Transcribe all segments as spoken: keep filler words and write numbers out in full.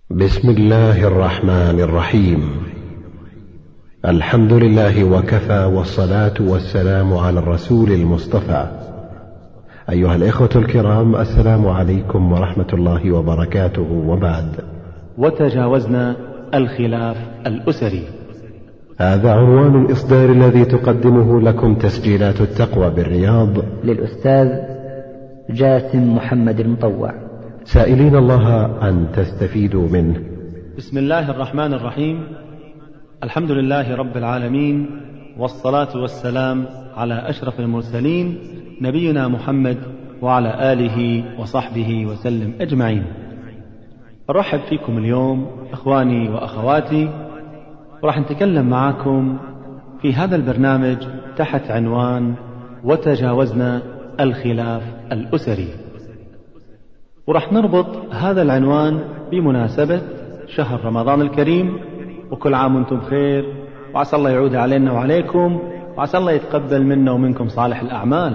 بسم الله الرحمن الرحيم. الحمد لله وكفى، والصلاة والسلام على الرسول المصطفى. أيها الإخوة الكرام، السلام عليكم ورحمة الله وبركاته، وبعد. وتجاوزنا الخلاف الأسري. هذا عنوان الإصدار الذي تقدمه لكم تسجيلات التقوى بالرياض للأستاذ جاسم محمد المطوع، سائلين الله أن تستفيدوا منه. بسم الله الرحمن الرحيم. الحمد لله رب العالمين، والصلاة والسلام على أشرف المرسلين نبينا محمد وعلى آله وصحبه وسلم أجمعين. أرحب فيكم اليوم إخواني وأخواتي، وراح نتكلم معكم في هذا البرنامج تحت عنوان وتجاوزنا الخلاف الأسري، وراح نربط هذا العنوان بمناسبة شهر رمضان الكريم، وكل عام وانتم بخير، وعسى الله يعود علينا وعليكم، وعسى الله يتقبل منا ومنكم صالح الأعمال.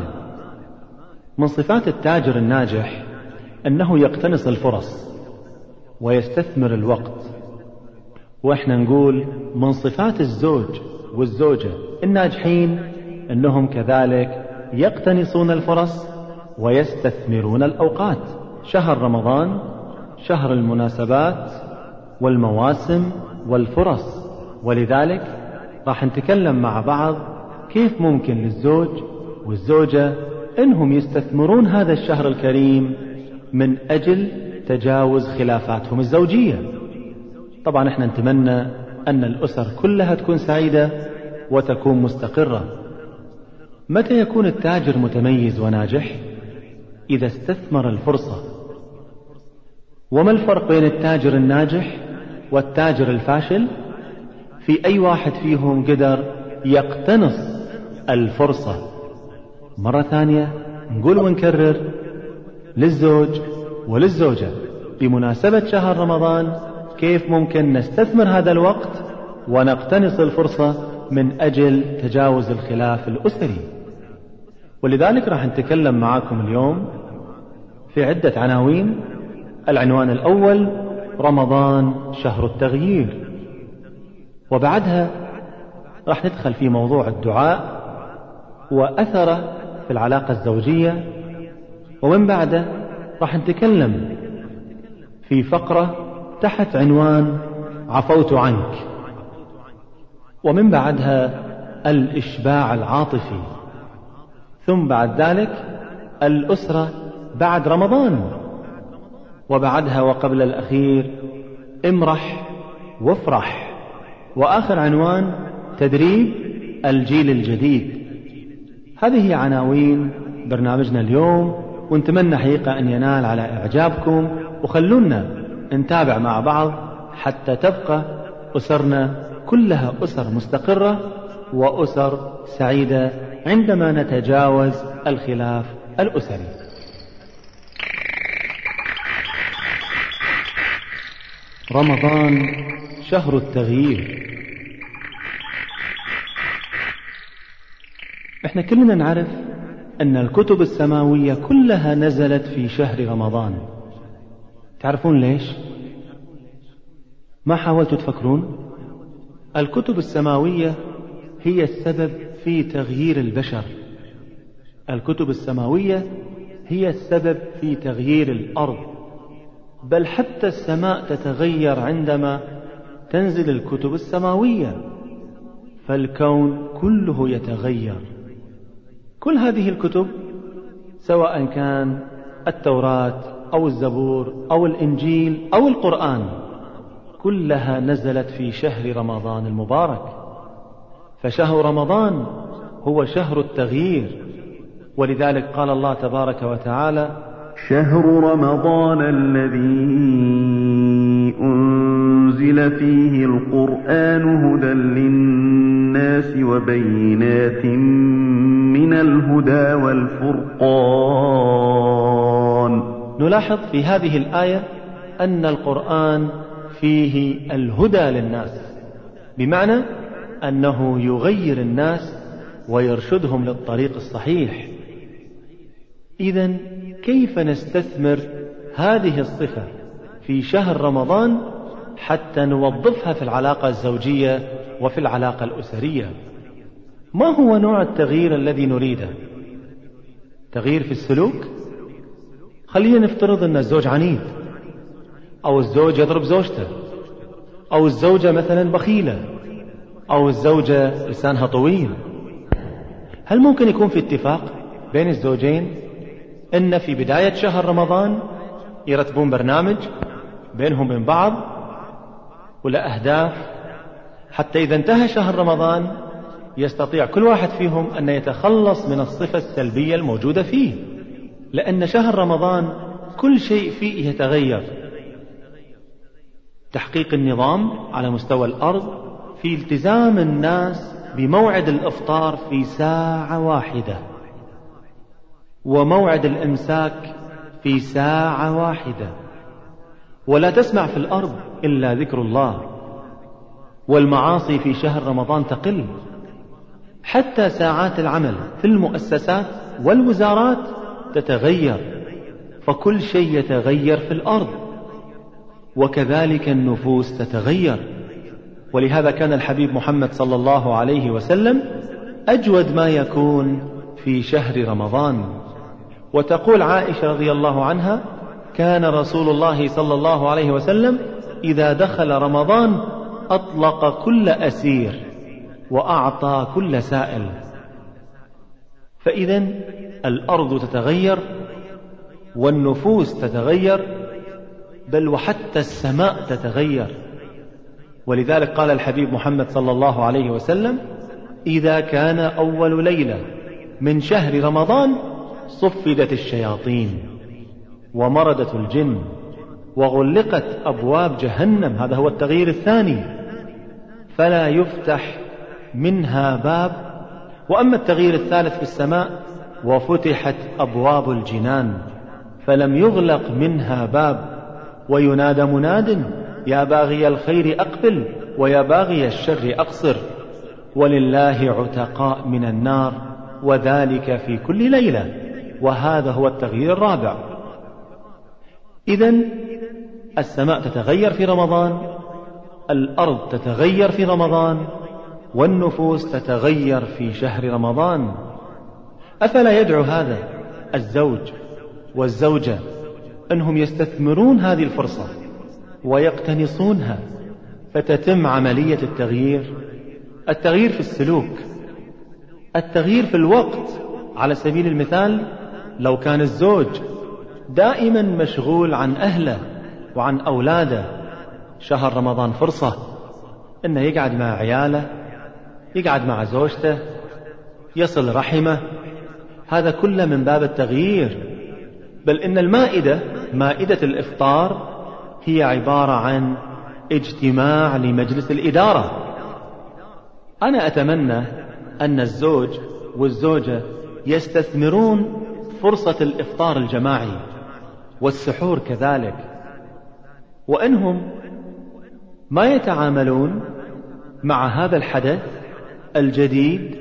من صفات التاجر الناجح أنه يقتنص الفرص ويستثمر الوقت، وإحنا نقول من صفات الزوج والزوجة الناجحين أنهم كذلك يقتنصون الفرص ويستثمرون الأوقات. شهر رمضان شهر المناسبات والمواسم والفرص، ولذلك راح نتكلم مع بعض كيف ممكن للزوج والزوجة أنهم يستثمرون هذا الشهر الكريم من أجل تجاوز خلافاتهم الزوجية. طبعا احنا نتمنى أن الأسر كلها تكون سعيدة وتكون مستقرة. متى يكون التاجر متميز وناجح؟ إذا استثمر الفرصة. وما الفرق بين التاجر الناجح والتاجر الفاشل؟ في أي واحد فيهم قدر يقتنص الفرصة. مرة ثانية نقول ونكرر للزوج وللزوجة بمناسبة شهر رمضان كيف ممكن نستثمر هذا الوقت ونقتنص الفرصة من أجل تجاوز الخلاف الأسري. ولذلك راح نتكلم معاكم اليوم في عدة عناوين. العنوان الأول رمضان شهر التغيير، وبعدها راح ندخل في موضوع الدعاء وأثره في العلاقة الزوجية، ومن بعده راح نتكلم في فقرة تحت عنوان عفوت عنك، ومن بعدها الإشباع العاطفي، ثم بعد ذلك الأسرة بعد رمضان، وبعدها وقبل الأخير امرح وافرح، وآخر عنوان تدريب الجيل الجديد. هذه عناوين برنامجنا اليوم، ونتمنى حقيقة أن ينال على إعجابكم، وخلونا نتابع مع بعض حتى تبقى أسرنا كلها أسر مستقرة وأسر سعيدة عندما نتجاوز الخلاف الأسري. رمضان شهر التغيير. احنا كلنا نعرف أن الكتب السماوية كلها نزلت في شهر رمضان. تعرفون ليش؟ ما حاولتوا تفكرون؟ الكتب السماوية هي السبب في تغيير البشر. الكتب السماوية هي السبب في تغيير الأرض، بل حتى السماء تتغير عندما تنزل الكتب السماوية، فالكون كله يتغير. كل هذه الكتب سواء كان التوراة أو الزبور أو الإنجيل أو القرآن كلها نزلت في شهر رمضان المبارك. فشهر رمضان هو شهر التغيير، ولذلك قال الله تبارك وتعالى: شهر رمضان الذي أنزل فيه القرآن هدى للناس وبينات من الهدى والفرقان. نلاحظ في هذه الآية أن القرآن فيه الهدى للناس، بمعنى أنه يغير الناس ويرشدهم للطريق الصحيح. إذن كيف نستثمر هذه الصفة في شهر رمضان حتى نوظفها في العلاقة الزوجية وفي العلاقة الأسرية. ما هو نوع التغيير الذي نريده؟ تغيير في السلوك؟ خلينا نفترض أن الزوج عنيد، أو الزوج يضرب زوجته، أو الزوجة مثلا بخيلة، أو الزوجة لسانها طويل. هل ممكن يكون في اتفاق بين الزوجين أن في بداية شهر رمضان يرتبون برنامج بينهم وبين بعض ولا أهداف، حتى إذا انتهى شهر رمضان يستطيع كل واحد فيهم أن يتخلص من الصفة السلبية الموجودة فيه؟ لأن شهر رمضان كل شيء فيه يتغير. تحقيق النظام على مستوى الأرض في التزام الناس بموعد الإفطار في ساعة واحدة، وموعد الإمساك في ساعة واحدة، ولا تسمع في الأرض إلا ذكر الله، والمعاصي في شهر رمضان تقل. حتى ساعات العمل في المؤسسات والوزارات تتغير، فكل شيء يتغير في الأرض، وكذلك النفوس تتغير. ولهذا كان الحبيب محمد صلى الله عليه وسلم أجود ما يكون في شهر رمضان. وتقول عائشة رضي الله عنها: كان رسول الله صلى الله عليه وسلم إذا دخل رمضان أطلق كل أسير وأعطى كل سائل. فإذن الأرض تتغير والنفوس تتغير، بل وحتى السماء تتغير. ولذلك قال الحبيب محمد صلى الله عليه وسلم: إذا كان أول ليلة من شهر رمضان صفدت الشياطين ومردت الجن وغلقت أبواب جهنم. هذا هو التغيير الثاني، فلا يفتح منها باب. وأما التغيير الثالث في السماء: وفتحت أبواب الجنان فلم يغلق منها باب، وينادى مناد: يا باغي الخير أقبل ويا باغي الشر أقصر، ولله عتقاء من النار وذلك في كل ليلة. وهذا هو التغيير الرابع. إذن السماء تتغير في رمضان، الأرض تتغير في رمضان، والنفوس تتغير في شهر رمضان. أفلا يدعو هذا الزوج والزوجة أنهم يستثمرون هذه الفرصة ويقتنصونها، فتتم عملية التغيير؟ التغيير في السلوك، التغيير في الوقت. على سبيل المثال، لو كان الزوج دائما مشغول عن أهله وعن أولاده، شهر رمضان فرصة أنه يقعد مع عياله، يقعد مع زوجته، يصل رحمه. هذا كله من باب التغيير. بل إن المائدة، مائدة الإفطار، هي عبارة عن اجتماع لمجلس الإدارة. أنا أتمنى أن الزوج والزوجة يستثمرون فرصة الإفطار الجماعي والسحور كذلك، وأنهم ما يتعاملون مع هذا الحدث الجديد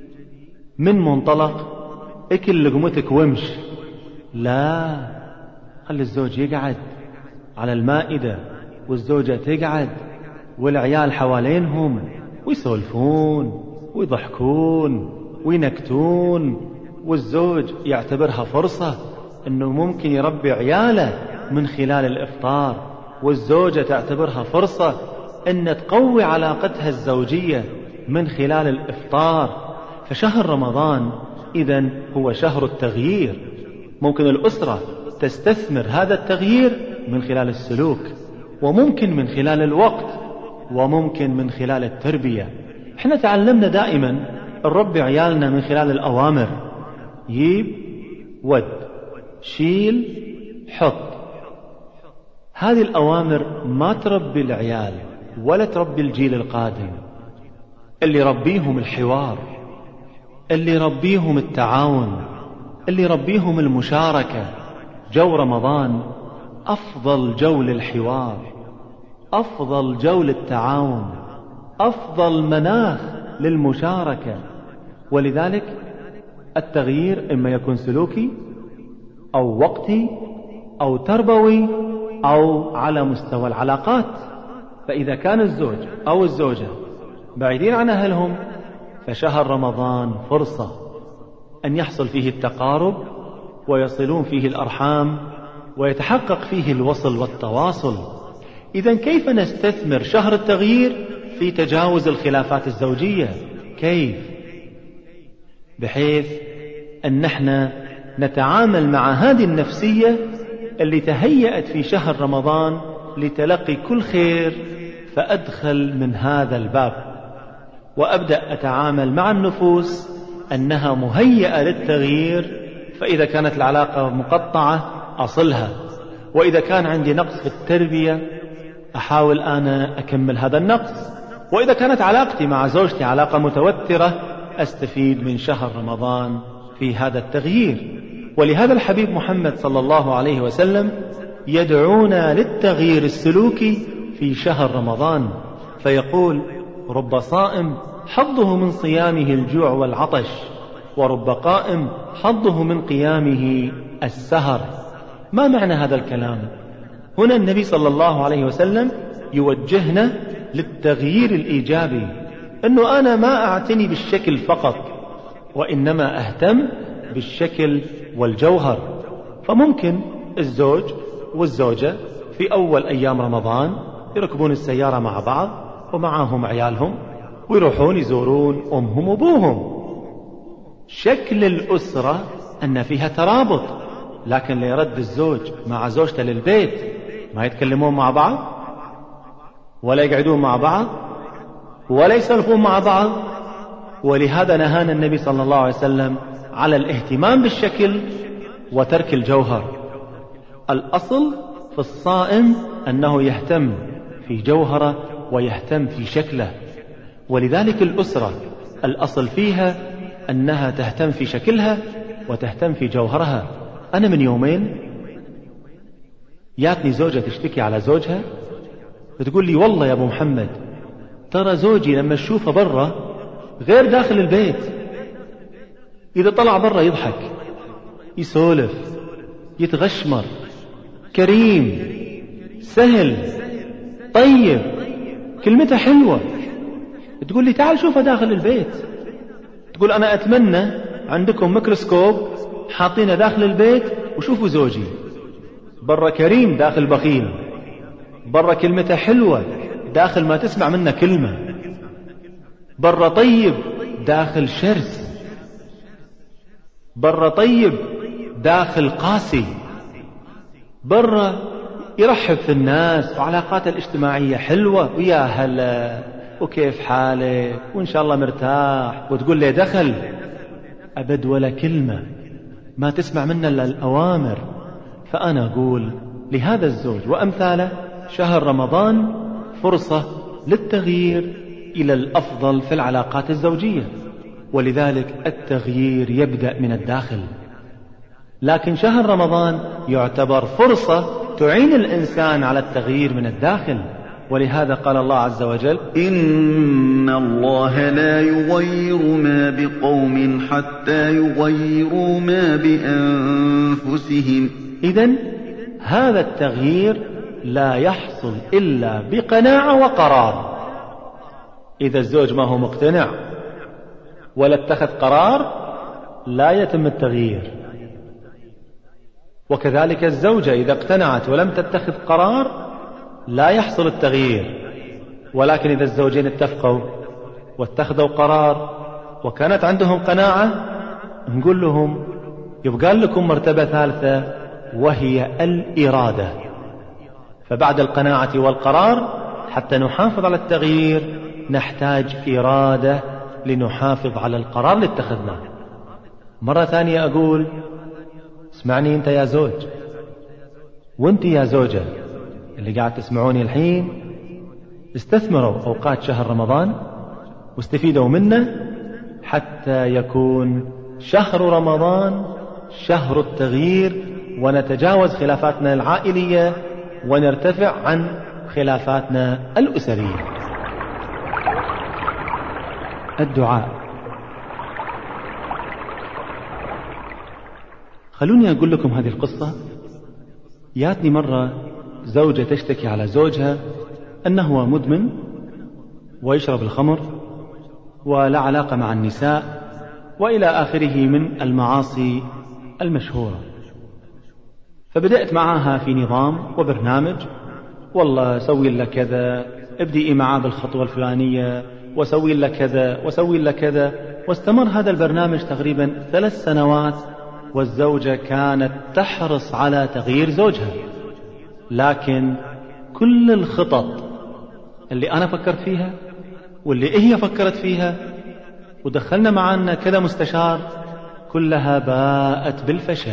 من منطلق اكل لقمتك وامش. لا، خلي الزوج يقعد على المائدة والزوجة تقعد والعيال حوالينهم ويسولفون ويضحكون وينكتون، والزوج يعتبرها فرصة أنه ممكن يربي عياله من خلال الإفطار، والزوجة تعتبرها فرصة أن تقوي علاقتها الزوجية من خلال الإفطار. فشهر رمضان إذن هو شهر التغيير. ممكن الأسرة تستثمر هذا التغيير من خلال السلوك، وممكن من خلال الوقت، وممكن من خلال التربية. احنا تعلمنا دائما نربي عيالنا من خلال الأوامر: جيب، ود، شيل، حط. هذه الأوامر ما تربي العيال ولا تربي الجيل القادم. اللي يربيهم الحوار، اللي يربيهم التعاون، اللي يربيهم المشاركة. جو رمضان أفضل جو للحوار، أفضل جو للتعاون، أفضل مناخ للمشاركة. ولذلك التغيير إما يكون سلوكي أو وقتي أو تربوي أو على مستوى العلاقات. فإذا كان الزوج أو الزوجة بعيدين عن أهلهم فشهر رمضان فرصة أن يحصل فيه التقارب ويصلون فيه الأرحام ويتحقق فيه الوصل والتواصل. إذن كيف نستثمر شهر التغيير في تجاوز الخلافات الزوجية؟ كيف؟ بحيث أن نحن نتعامل مع هذه النفسية اللي تهيأت في شهر رمضان لتلقي كل خير، فأدخل من هذا الباب وأبدأ أتعامل مع النفوس أنها مهيئة للتغيير. فإذا كانت العلاقة مقطعة أصلها، وإذا كان عندي نقص في التربية أحاول أنا أكمل هذا النقص، وإذا كانت علاقتي مع زوجتي علاقة متوترة أستفيد من شهر رمضان في هذا التغيير. ولهذا الحبيب محمد صلى الله عليه وسلم يدعونا للتغيير السلوكي في شهر رمضان، فيقول: رب صائم حظه من صيامه الجوع والعطش، ورب قائم حظه من قيامه السهر. ما معنى هذا الكلام؟ هنا النبي صلى الله عليه وسلم يوجهنا للتغيير الإيجابي، أنه أنا ما أعتني بالشكل فقط، وإنما أهتم بالشكل والجوهر. فممكن الزوج والزوجة في أول أيام رمضان يركبون السيارة مع بعض ومعهم عيالهم ويروحون يزورون أمهم وأبوهم. شكل الأسرة أن فيها ترابط، لكن ليرد الزوج مع زوجته للبيت ما يتكلمون مع بعض ولا يقعدون مع بعض ولا يسولفون مع بعض. ولهذا نهانا النبي صلى الله عليه وسلم على الاهتمام بالشكل وترك الجوهر. الأصل في الصائم أنه يهتم في جوهره ويهتم في شكله. ولذلك الأسرة الأصل فيها أنها تهتم في شكلها وتهتم في جوهرها. أنا من يومين ياتني زوجة تشتكي على زوجها، بتقول لي: والله يا أبو محمد ترى زوجي لما أشوفه برا غير داخل البيت، إذا طلع برا يضحك، يسولف، يتغشمر، كريم، سهل، طيب، كلمته حلوة. تقول لي: تعال شوفه داخل البيت. تقول: أنا أتمنى عندكم ميكروسكوب حاطينه داخل البيت وشوفوا زوجي برا كريم داخل بخيل، برا كلمته حلوة داخل ما تسمع منه كلمة، برا طيب داخل شرس، برا طيب داخل قاسي، برا يرحب في الناس وعلاقاته الاجتماعية حلوة، ويا هلا وكيف حالك وإن شاء الله مرتاح، وتقول لي دخل أبد ولا كلمة ما تسمع منه إلا الأوامر. فأنا أقول لهذا الزوج وأمثاله شهر رمضان فرصة للتغيير إلى الأفضل في العلاقات الزوجية، ولذلك التغيير يبدأ من الداخل. لكن شهر رمضان يعتبر فرصة تعين الإنسان على التغيير من الداخل، ولهذا قال الله عز وجل: إن الله لا يغير ما بقوم حتى يغيروا ما بأنفسهم. إذن هذا التغيير لا يحصل إلا بقناعة وقرار. إذا الزوج ما هو مقتنع ولا اتخذ قرار لا يتم التغيير، وكذلك الزوجة إذا اقتنعت ولم تتخذ قرار لا يحصل التغيير. ولكن إذا الزوجين اتفقوا واتخذوا قرار وكانت عندهم قناعة، نقول لهم يبقى لكم مرتبة ثالثة وهي الإرادة. فبعد القناعة والقرار حتى نحافظ على التغيير نحتاج إرادة لنحافظ على القرار اللي اتخذناه. مرة ثانية أقول: اسمعني أنت يا زوج، وأنت يا زوجة اللي قاعد تسمعوني الحين، استثمروا أوقات شهر رمضان واستفيدوا منه حتى يكون شهر رمضان شهر التغيير، ونتجاوز خلافاتنا العائلية ونرتفع عن خلافاتنا الأسرية. الدعاء. خلوني أقول لكم هذه القصة. ياتني مرة زوجة تشتكي على زوجها أنه مدمن ويشرب الخمر ولا علاقة مع النساء وإلى آخره من المعاصي المشهورة. فبدأت معها في نظام وبرنامج، والله سوي لك كذا، ابدئي معاه بالخطوة الفلانية، وسوي لك كذا وسوي لك كذا. واستمر هذا البرنامج تقريبا ثلاث سنوات، والزوجة كانت تحرص على تغيير زوجها، لكن كل الخطط اللي أنا فكرت فيها واللي هي فكرت فيها ودخلنا معنا كذا مستشار كلها باءت بالفشل.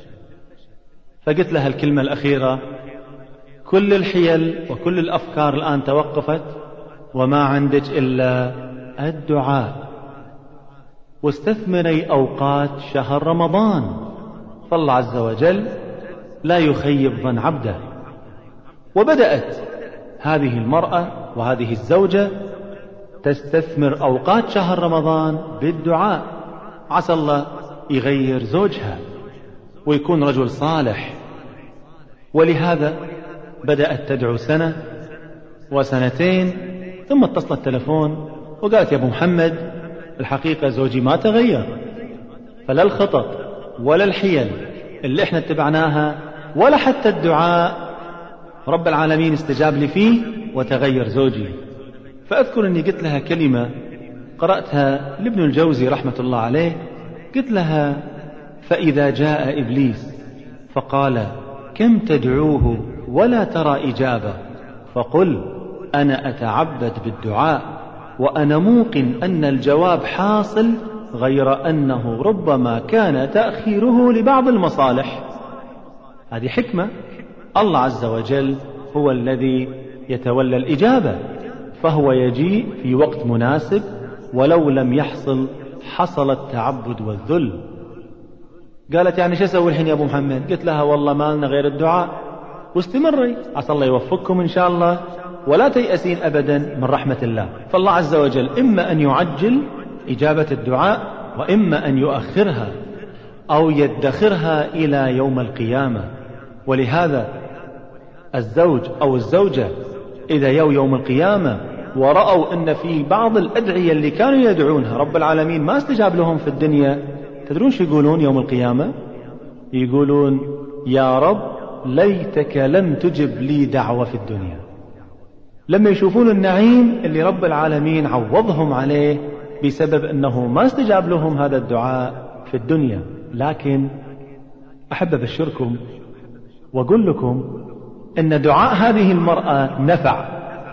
فقلت لها الكلمة الأخيرة: كل الحيل وكل الأفكار الآن توقفت، وما عندك إلا الدعاء، واستثمري أوقات شهر رمضان، فالله عز وجل لا يخيب ظن عبده. وبدأت هذه المرأة وهذه الزوجة تستثمر أوقات شهر رمضان بالدعاء، عسى الله يغير زوجها ويكون رجل صالح. ولهذا بدأت تدعو سنة وسنتين، ثم اتصل التلفون وقالت: يا أبو محمد، الحقيقة زوجي ما تغير، فلا الخطط ولا الحيل اللي احنا اتبعناها ولا حتى الدعاء رب العالمين استجاب لي فيه وتغير زوجي. فأذكر أني قلت لها كلمة قرأتها لابن الجوزي رحمة الله عليه، قلت لها: فإذا جاء إبليس فقال: كم تدعوه ولا ترى إجابة، فقل: أنا أتعبد بالدعاء وأنا موقن أن الجواب حاصل، غير أنه ربما كان تأخيره لبعض المصالح. هذه حكمة، الله عز وجل هو الذي يتولى الإجابة، فهو يجيء في وقت مناسب، ولو لم يحصل حصل التعبد والذل. قالت: يعني شو أسوي الحين يا أبو محمد؟ قلت لها: والله ما لنا غير الدعاء، واستمري، عسى الله يوفقكم إن شاء الله، ولا تيأسين أبدا من رحمة الله. فالله عز وجل إما أن يعجل إجابة الدعاء، وإما أن يؤخرها أو يدخرها إلى يوم القيامة. ولهذا الزوج أو الزوجة إذا يو يوم القيامة ورأوا أن في بعض الأدعية اللي كانوا يدعونها رب العالمين ما استجاب لهم في الدنيا، تدرون شو يقولون يوم القيامة؟ يقولون: يا رب ليتك لم تجب لي دعوة في الدنيا. لما يشوفون النعيم اللي رب العالمين عوضهم عليه بسبب أنه ما استجاب لهم هذا الدعاء في الدنيا. لكن أحب أبشركم وأقول لكم أن دعاء هذه المرأة نفع،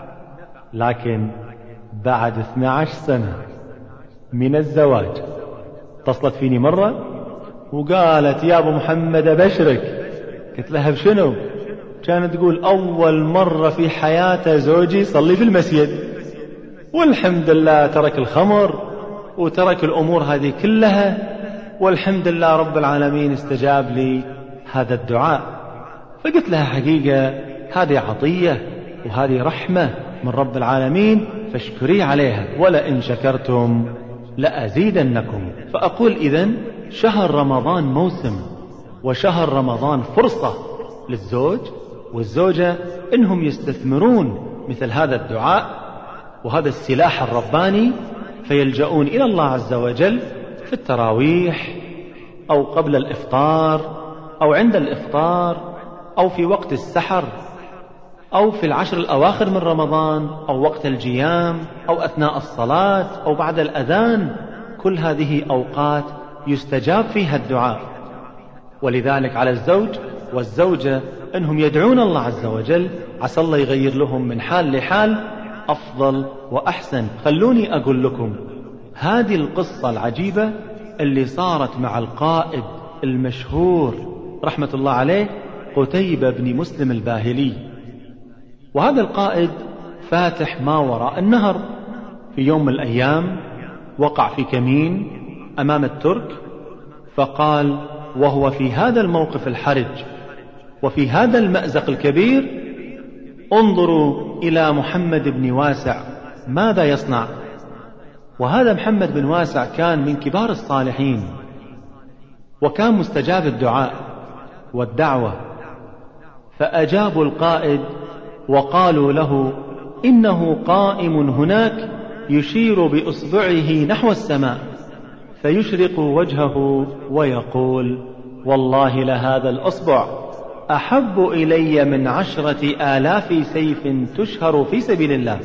لكن بعد اثنتي عشرة سنة من الزواج اتصلت فيني مرة وقالت: يا أبو محمد أبشرك. قلت لها: بشنو؟ كانت تقول: أول مرة في حياته زوجي صلي في المسجد، والحمد لله ترك الخمر وترك الأمور هذه كلها، والحمد لله رب العالمين استجاب لي هذا الدعاء. فقلت لها: حقيقة هذه عطية وهذه رحمة من رب العالمين، فاشكري عليها، ولئن شكرتم لأزيدنكم. فأقول إذن شهر رمضان موسم، وشهر رمضان فرصة للزوج والزوجة إنهم يستثمرون مثل هذا الدعاء وهذا السلاح الرباني، فيلجؤون إلى الله عز وجل في التراويح أو قبل الإفطار أو عند الإفطار أو في وقت السحر أو في العشر الأواخر من رمضان أو وقت الجيام أو أثناء الصلاة أو بعد الأذان. كل هذه أوقات يستجاب فيها الدعاء. ولذلك على الزوج والزوجة أنهم يدعون الله عز وجل، عسى الله يغير لهم من حال لحال أفضل وأحسن. خلوني أقول لكم هذه القصة العجيبة اللي صارت مع القائد المشهور رحمة الله عليه قتيبة بن مسلم الباهلي. وهذا القائد فاتح ما وراء النهر، في يوم من الأيام وقع في كمين أمام الترك، فقال وهو في هذا الموقف الحرج وفي هذا المأزق الكبير: انظروا إلى محمد بن واسع ماذا يصنع. وهذا محمد بن واسع كان من كبار الصالحين، وكان مستجاب الدعاء والدعوة. فأجابوا القائد وقالوا له: إنه قائم هناك يشير بإصبعه نحو السماء فيشرق وجهه ويقول: والله لهذا الأصبع أحب إلي من عشرة آلاف سيف تشهر في سبيل الله،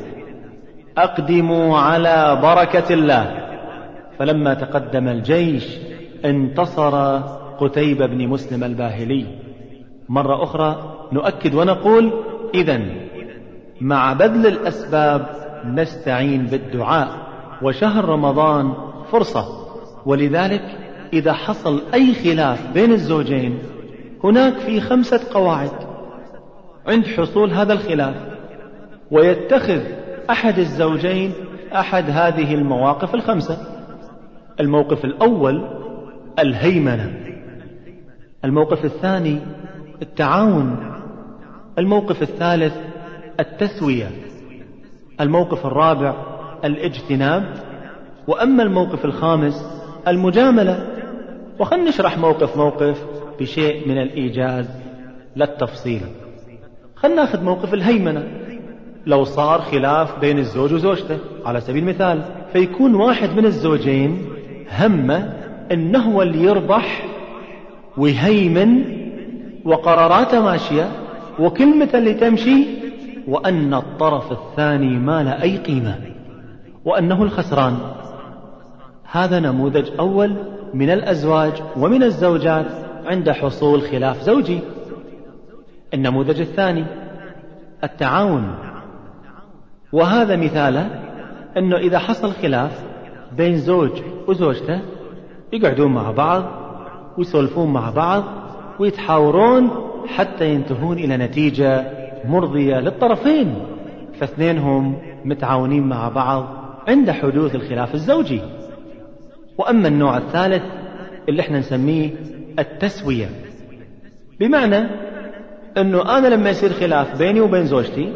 أقدموا على بركة الله. فلما تقدم الجيش انتصر قتيبة بن مسلم الباهلي. مرة أخرى نؤكد ونقول: إذن مع بذل الأسباب نستعين بالدعاء، وشهر رمضان فرصة. ولذلك إذا حصل أي خلاف بين الزوجين هناك في خمسة قواعد عند حصول هذا الخلاف، ويتخذ أحد الزوجين أحد هذه المواقف الخمسة. الموقف الأول الهيمنة، الموقف الثاني التعاون، الموقف الثالث التسوية، الموقف الرابع الاجتناب، وأما الموقف الخامس المجاملة. وخلنا نشرح موقف موقف بشيء من الإيجاز للتفصيل. خلنا ناخذ موقف الهيمنة. لو صار خلاف بين الزوج وزوجته على سبيل المثال، فيكون واحد من الزوجين همه انه هو اللي يربح ويهيمن وقراراته ماشية وكلمة اللي تمشي، وأن الطرف الثاني ما له أي قيمة وأنه الخسران. هذا نموذج أول من الأزواج ومن الزوجات عند حصول خلاف زوجي. النموذج الثاني التعاون، وهذا مثاله أنه إذا حصل خلاف بين زوج وزوجته يقعدون مع بعض ويسولفون مع بعض ويتحاورون حتى ينتهون إلى نتيجة مرضية للطرفين، فاثنينهم متعاونين مع بعض عند حدوث الخلاف الزوجي. وأما النوع الثالث اللي احنا نسميه التسوية، بمعنى أنه أنا لما يصير خلاف بيني وبين زوجتي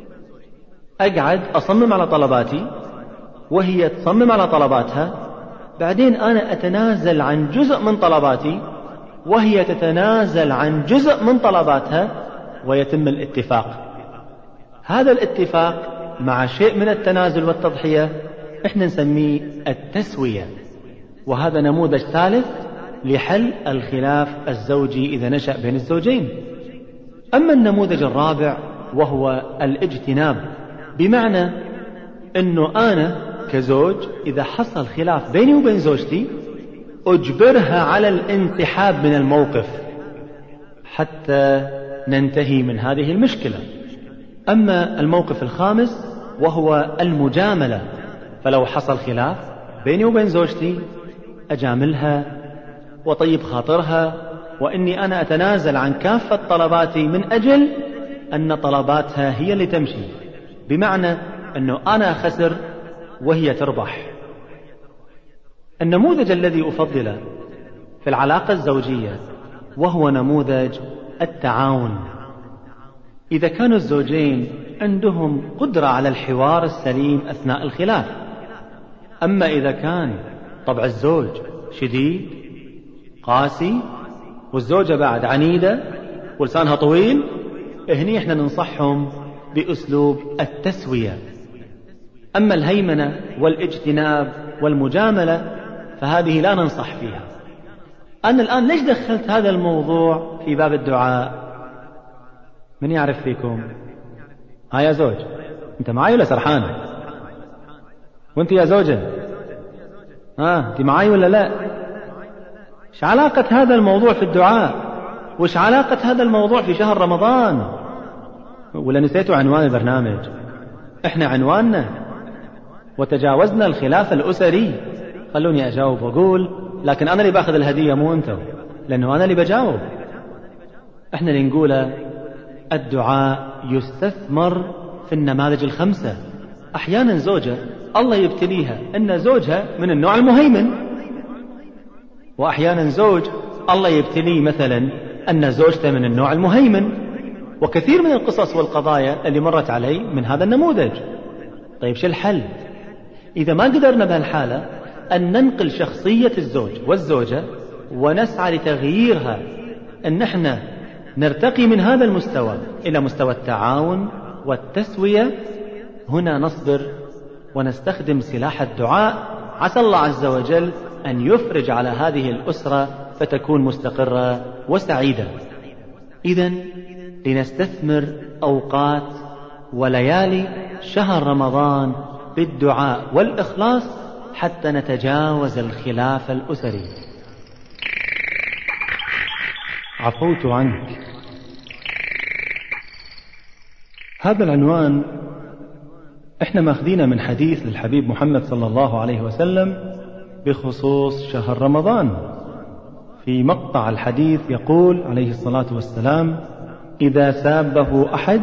أقعد أصمم على طلباتي وهي تصمم على طلباتها، بعدين أنا أتنازل عن جزء من طلباتي وهي تتنازل عن جزء من طلباتها ويتم الاتفاق. هذا الاتفاق مع شيء من التنازل والتضحية احنا نسميه التسوية، وهذا نموذج ثالث لحل الخلاف الزوجي إذا نشأ بين الزوجين. أما النموذج الرابع وهو الاجتناب، بمعنى أنه أنا كزوج إذا حصل خلاف بيني وبين زوجتي أجبرها على الانسحاب من الموقف حتى ننتهي من هذه المشكلة. أما الموقف الخامس وهو المجاملة، فلو حصل خلاف بيني وبين زوجتي أجاملها وطيب خاطرها، وإني أنا أتنازل عن كافة طلباتي من أجل أن طلباتها هي اللي تمشي، بمعنى أنه أنا خسر وهي تربح. النموذج الذي أفضله في العلاقة الزوجية وهو نموذج التعاون. إذا كانوا الزوجين عندهم قدرة على الحوار السليم أثناء الخلاف. أما إذا كان طبع الزوج شديد قاسي والزوجة بعد عنيدة ولسانها طويل، هني احنا ننصحهم بأسلوب التسوية. أما الهيمنة والاجتناب والمجاملة فهذه لا ننصح فيها. أنا الآن ليش دخلت هذا الموضوع في باب الدعاء؟ من يعرف فيكم؟ ها يا زوج، أنت معي ولا سرحان؟ وأنت يا زوجة، ها أنت معي ولا لا؟ إيش علاقة هذا الموضوع في الدعاء؟ وإيش علاقة هذا الموضوع في شهر رمضان؟ ولا نسيتوا عنوان البرنامج؟ إحنا عنواننا وتجاوزنا الخلاف الأسري. خلوني أجاوب وأقول، لكن أنا اللي باخذ الهدية مو أنتوا، لأنه أنا اللي بجاوب. إحنا اللي نقوله الدعاء يستثمر في النماذج الخمسة. أحيانا زوجة الله يبتليها أن زوجها من النوع المهيمن، وأحيانا زوج الله يبتليه مثلا أن زوجته من النوع المهيمن، وكثير من القصص والقضايا اللي مرت علي من هذا النموذج. طيب شو الحل؟ إذا ما قدرنا بهالحالة أن ننقل شخصية الزوج والزوجة ونسعى لتغييرها، أن احنا نرتقي من هذا المستوى إلى مستوى التعاون والتسوية، هنا نصبر ونستخدم سلاح الدعاء، عسى الله عز وجل أن يفرج على هذه الأسرة فتكون مستقرة وسعيدة. إذن لنستثمر أوقات وليالي شهر رمضان بالدعاء والإخلاص حتى نتجاوز الخلاف الأسري. عفوت عنك. هذا العنوان احنا ماخذينه من حديث للحبيب محمد صلى الله عليه وسلم بخصوص شهر رمضان. في مقطع الحديث يقول عليه الصلاة والسلام: إذا سابه أحد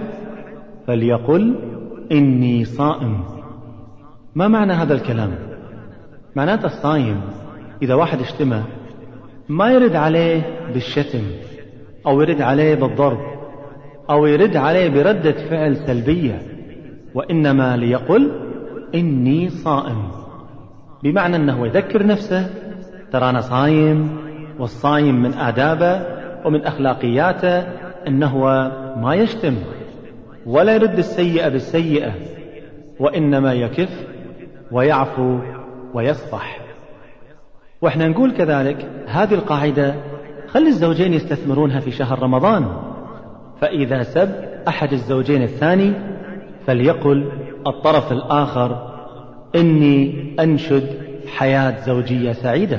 فليقل إني صائم. ما معنى هذا الكلام؟ معناته الصايم إذا واحد اشتمه ما يرد عليه بالشتم أو يرد عليه بالضرب أو يرد عليه بردة فعل سلبية، وإنما ليقل إني صائم، بمعنى أنه يذكر نفسه ترى أنا صايم، والصايم من آدابه ومن أخلاقياته أنه ما يشتم ولا يرد السيئة بالسيئة، وإنما يكف ويعفو ويصفح. وإحنا نقول كذلك هذه القاعدة خلي الزوجين يستثمرونها في شهر رمضان. فإذا سب أحد الزوجين الثاني فليقل الطرف الآخر إني أنشد حياة زوجية سعيدة.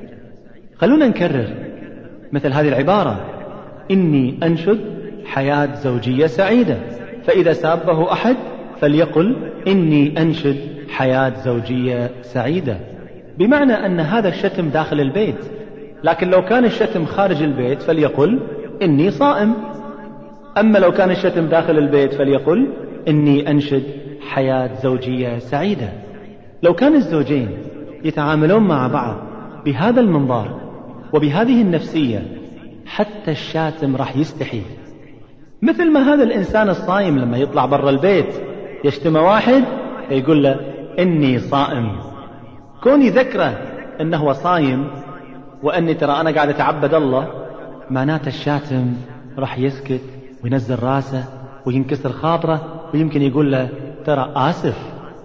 خلونا نكرر مثل هذه العبارة: إني أنشد حياة زوجية سعيدة. فإذا سابه أحد فليقل إني أنشد حياة زوجية سعيدة، بمعنى أن هذا الشتم داخل البيت، لكن لو كان الشتم خارج البيت فليقل إني صائم. أما لو كان الشتم داخل البيت فليقل إني أنشد حياة زوجية سعيدة. لو كان الزوجين يتعاملون مع بعض بهذا المنظار وبهذه النفسية حتى الشاتم راح يستحي. مثل ما هذا الإنسان الصائم لما يطلع برا البيت يشتم واحد يقول له إني صائم، كون يذكره إنه صايم وأني ترى أنا قاعد أتعبد الله، معناته الشاتم راح يسكت وينزل راسه وينكسر خاطره ويمكن يقول له ترى آسف.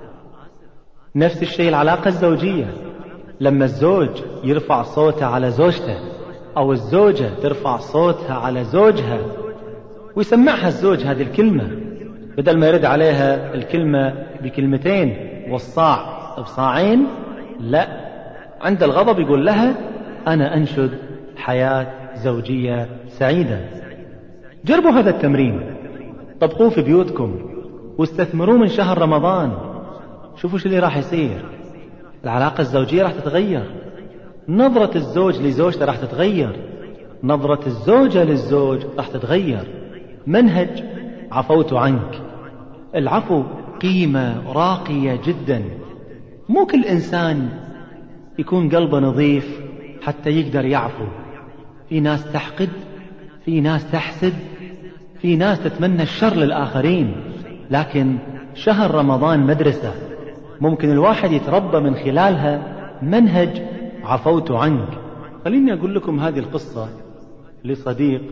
نفس الشيء العلاقة الزوجية، لما الزوج يرفع صوته على زوجته أو الزوجة ترفع صوتها على زوجها ويسمعها الزوج هذه الكلمة، بدل ما يرد عليها الكلمة بكلمتين والصاع بصاعين، لا، عند الغضب يقول لها أنا أنشد حياة زوجية سعيدة. جربوا هذا التمرين، طبقوه في بيوتكم واستثمروه من شهر رمضان. شوفوا شو اللي راح يصير. العلاقة الزوجية راح تتغير، نظرة الزوج لزوجته راح تتغير، نظرة الزوجة للزوج راح تتغير. منهج عفوت عنك. العفو قيمة راقية جدا. مو كل إنسان يكون قلبه نظيف حتى يقدر يعفو. في ناس تحقد، في ناس تحسد، في ناس تتمنى الشر للآخرين، لكن شهر رمضان مدرسة ممكن الواحد يتربى من خلالها منهج عفوت عنك. خليني أقول لكم هذه القصة لصديق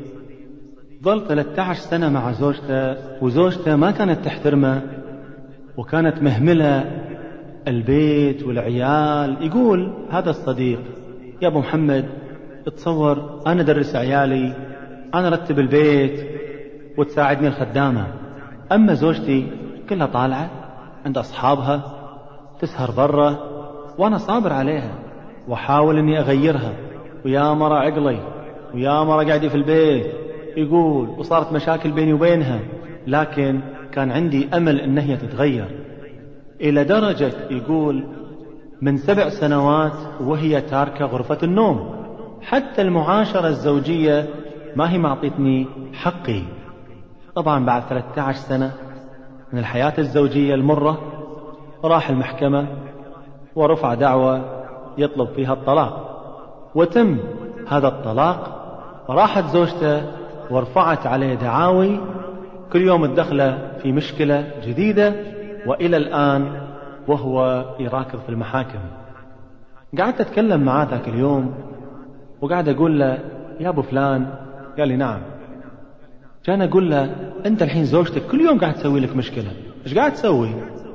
ظل ثلاثة عشر سنة مع زوجته، وزوجته ما كانت تحترمه وكانت مهملة البيت والعيال. يقول هذا الصديق: يا أبو محمد، اتصور أنا أدرس عيالي، أنا أرتب البيت وتساعدني الخدامة، أما زوجتي كلها طالعة عند أصحابها تسهر برا، وأنا صابر عليها وحاول أني أغيرها، ويا مرة عقلي ويا مرة قاعدة في البيت. يقول وصارت مشاكل بيني وبينها، لكن كان عندي أمل أنها تتغير، إلى درجة يقول من سبع سنوات وهي تاركة غرفة النوم، حتى المعاشرة الزوجية ما هي معطيتني حقي. طبعا بعد ثلاثة عشر سنة من الحياة الزوجية المرة راح المحكمة ورفع دعوة يطلب فيها الطلاق، وتم هذا الطلاق. راحت زوجته ورفعت عليه دعاوي، كل يوم الدخلة في مشكلة جديدة، وإلى الآن وهو يراكض في المحاكم. قعدت أتكلم معاه ذاك اليوم وقعد أقول له: يا أبو فلان. قال لي: نعم. كان أقول له: أنت الحين زوجتك كل يوم قاعد تسوي لك مشكلة، إيش قاعد تسوي؟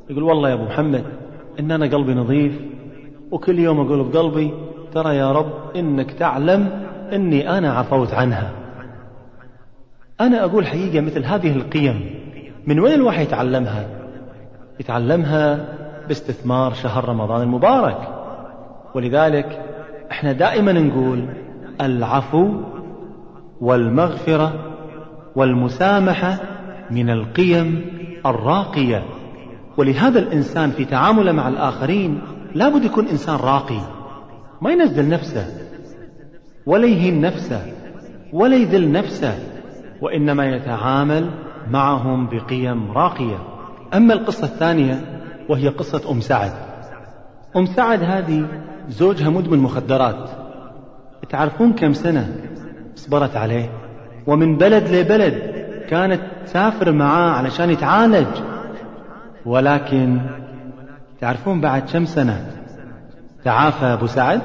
يقول والله يا أبو محمد إن أنا قلبي نظيف، وكل يوم أقول بقلبي ترى يا رب إنك تعلم إني أنا عفوت عنها. أنا أقول حقيقة مثل هذه القيم من وين الواحد يتعلمها؟ يتعلمها باستثمار شهر رمضان المبارك. ولذلك احنا دائما نقول العفو والمغفرة والمسامحة من القيم الراقية. ولهذا الإنسان في تعامله مع الآخرين لابد يكون إنسان راقي، ما ينزل نفسه ولا يهين نفسه ولا يذل نفسه، وإنما يتعامل معهم بقيم راقية. أما القصة الثانية وهي قصة أم سعد. أم سعد هذه زوجها مدمن مخدرات، تعرفون كم سنة صبرت عليه، ومن بلد لبلد كانت تسافر معاه علشان يتعالج، ولكن تعرفون بعد كم سنة تعافى أبو سعد؟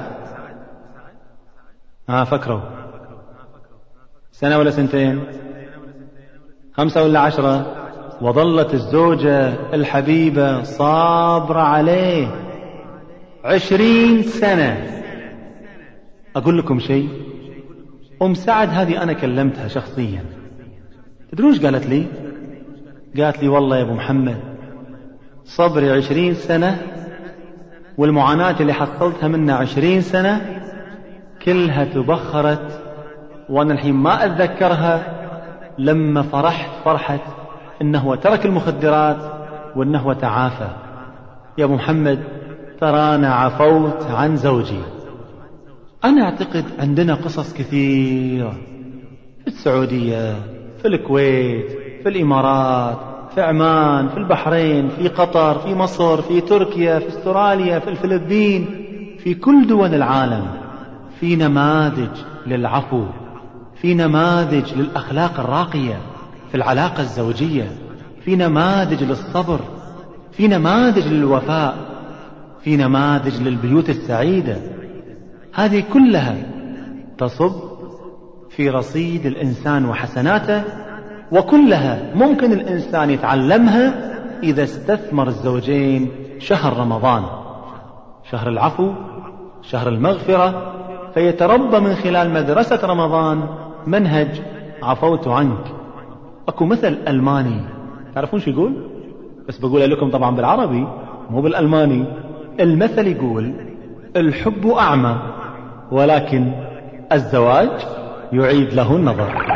ها فكروا، سنة ولا سنتين؟ خمسة ولا عشرة؟ وظلت الزوجة الحبيبة صابرة عليه عشرين سنة. أقول لكم شيء، أم سعد هذه أنا كلمتها شخصيا، تدرون ايش قالت لي؟ قالت لي والله يا أبو محمد صبري عشرين سنة والمعاناة اللي حصلتها منها عشرين سنة كلها تبخرت، وأنا الحين ما أتذكرها لما فرحت فرحة إنه ترك المخدرات وإنه تعافى. يا أبو محمد ترانا عفوت عن زوجي. أنا أعتقد عندنا قصص كثيرة في السعودية، في الكويت، في الإمارات، في عمان، في البحرين، في قطر، في مصر، في تركيا، في استراليا، في الفلبين، في كل دول العالم في نماذج للعفو، في نماذج للأخلاق الراقية في العلاقة الزوجية، في نماذج للصبر، في نماذج للوفاء، في نماذج للبيوت السعيدة. هذه كلها تصب في رصيد الإنسان وحسناته، وكلها ممكن الإنسان يتعلمها إذا استثمر الزوجين شهر رمضان، شهر العفو، شهر المغفرة، فيتربى من خلال مدرسة رمضان منهج عفوت عنك. أكو مثل ألماني، تعرفون شو يقول؟ بس بقول لكم طبعا بالعربي مو بالألماني. المثل يقول الحب أعمى ولكن الزواج يعيد له النظر.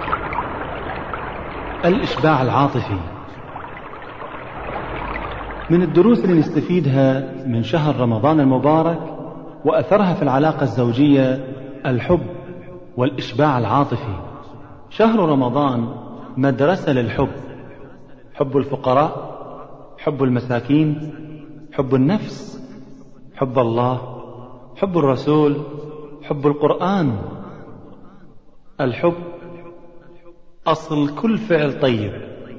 الإشباع العاطفي من الدروس اللي نستفيدها من شهر رمضان المبارك وأثرها في العلاقة الزوجية الحب والإشباع العاطفي. شهر رمضان مدرسة للحب، حب الفقراء، حب المساكين، حب النفس، حب الله، حب الرسول، حب القرآن. الحب أصل كل فعل طيب،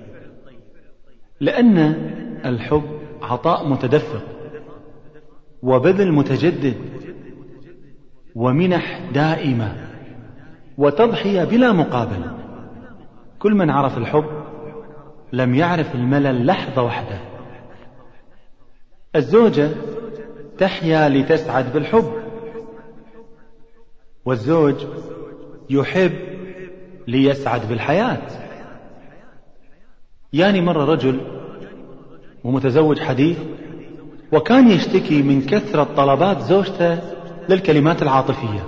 لأن الحب عطاء متدفق وبذل متجدد ومنح دائمة وتضحية بلا مقابل. كل من عرف الحب لم يعرف الملل لحظة واحدة. الزوجة تحيا لتسعد بالحب، والزوج يحب ليسعد بالحياة. يعني مرة رجل ومتزوج حديث وكان يشتكي من كثرة طلبات زوجته للكلمات العاطفية،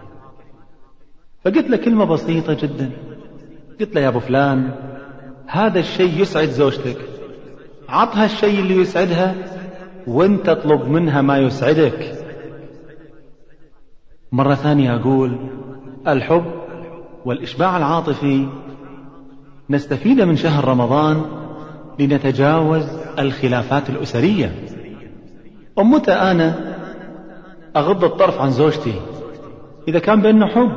فقلت له كلمة بسيطة جدا، قلت له يا أبو فلان هذا الشيء يسعد زوجتك، عطها الشيء اللي يسعدها وانت تطلب منها ما يسعدك. مرة ثانية أقول الحب والإشباع العاطفي نستفيد من شهر رمضان لنتجاوز الخلافات الأسرية. أمتى أنا أغض الطرف عن زوجتي إذا كان بيننا حب،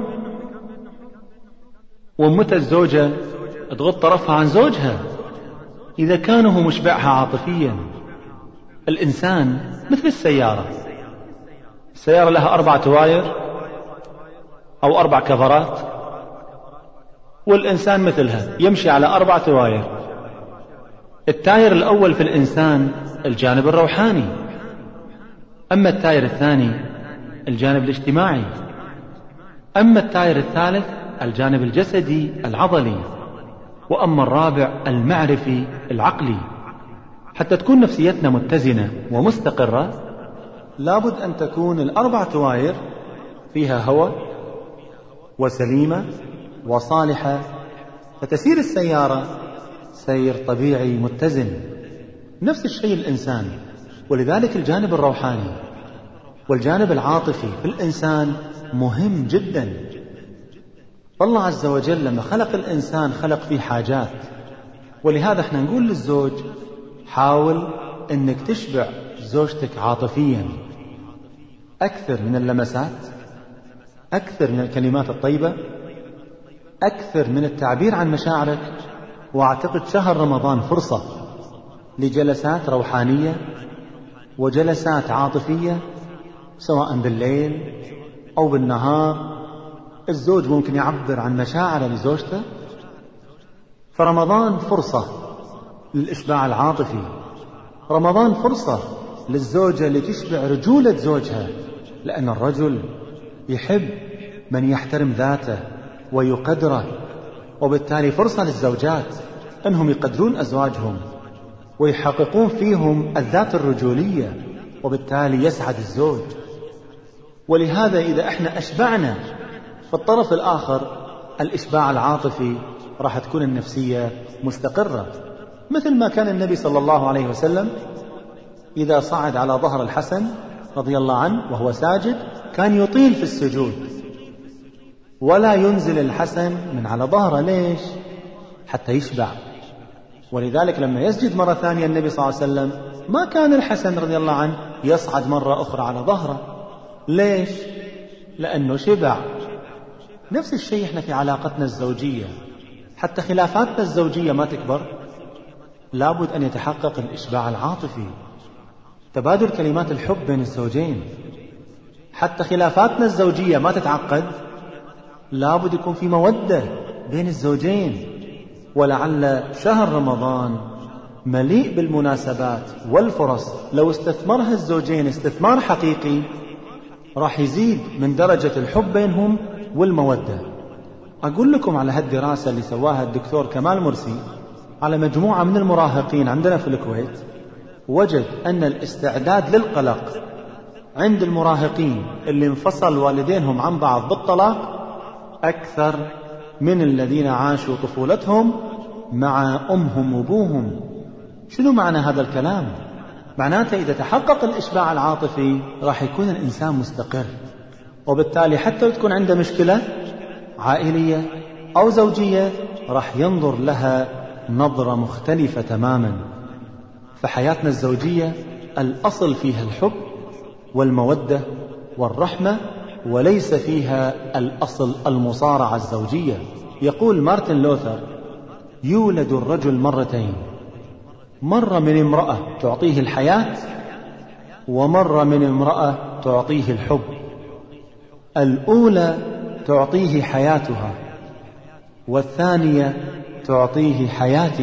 وأمتى الزوجة تغض طرفها عن زوجها إذا كان هو مشبعها عاطفيا. الإنسان مثل السيارة، السيارة لها أربع تواير أو أربع كفرات، والإنسان مثلها يمشي على أربع تواير. التاير الأول في الإنسان الجانب الروحاني، أما التاير الثاني الجانب الاجتماعي، أما التاير الثالث الجانب الجسدي العضلي، وأما الرابع المعرفي العقلي. حتى تكون نفسيتنا متزنة ومستقرة لابد أن تكون الأربع تواير فيها هواء وسليمة وصالحة، فتسير السيارة سير طبيعي متزن. نفس الشيء الإنسان. ولذلك الجانب الروحاني والجانب العاطفي في الإنسان مهم جدا. الله عز وجل لما خلق الإنسان خلق فيه حاجات، ولهذا احنا نقول للزوج حاول انك تشبع زوجتك عاطفيا أكثر من اللمسات، أكثر من الكلمات الطيبة، أكثر من التعبير عن مشاعرك. وأعتقد شهر رمضان فرصة لجلسات روحانية وجلسات عاطفية سواء بالليل أو بالنهار. الزوج ممكن يعبر عن مشاعره لزوجته، فرمضان فرصة للإشباع العاطفي. رمضان فرصة للزوجة لتشبع رجولة زوجها، لأن الرجل يحب من يحترم ذاته ويقدره، وبالتالي فرصة للزوجات أنهم يقدرون أزواجهم ويحققون فيهم الذات الرجولية، وبالتالي يسعد الزوج. ولهذا إذا احنا أشبعنا في الطرف الآخر الإشباع العاطفي راح تكون النفسية مستقرة، مثل ما كان النبي صلى الله عليه وسلم إذا صعد على ظهر الحسن رضي الله عنه وهو ساجد كان يطيل في السجود ولا ينزل الحسن من على ظهره. ليش؟ حتى يشبع. ولذلك لما يسجد مرة ثانية النبي صلى الله عليه وسلم ما كان الحسن رضي الله عنه يصعد مرة أخرى على ظهره. ليش؟ لأنه شبع. نفس الشيء احنا في علاقتنا الزوجية، حتى خلافاتنا الزوجية ما تكبر لابد أن يتحقق الإشباع العاطفي، تبادل كلمات الحب بين الزوجين. حتى خلافاتنا الزوجية ما تتعقد لابد يكون في مودة بين الزوجين. ولعل شهر رمضان مليء بالمناسبات والفرص، لو استثمرها الزوجين استثمار حقيقي راح يزيد من درجة الحب بينهم والمودة. أقول لكم على هالدراسة اللي سواها الدكتور كمال مرسي على مجموعة من المراهقين عندنا في الكويت، وجد أن الاستعداد للقلق عند المراهقين اللي انفصل والدينهم عن بعض بالطلاق أكثر من الذين عاشوا طفولتهم مع أمهم وأبوهم. شنو معنى هذا الكلام؟ معناته إذا تحقق الإشباع العاطفي راح يكون الإنسان مستقر، وبالتالي حتى تكون عنده مشكلة عائلية أو زوجية راح ينظر لها نظرة مختلفة تماما. فحياتنا الزوجية الأصل فيها الحب والمودة والرحمة، وليس فيها الأصل المصارعة الزوجية. يقول مارتن لوثر: يولد الرجل مرتين، مرة من امرأة تعطيه الحياة، ومرة من امرأة تعطيه الحب. الأولى تعطيه حياتها، والثانية تعطيه حياته.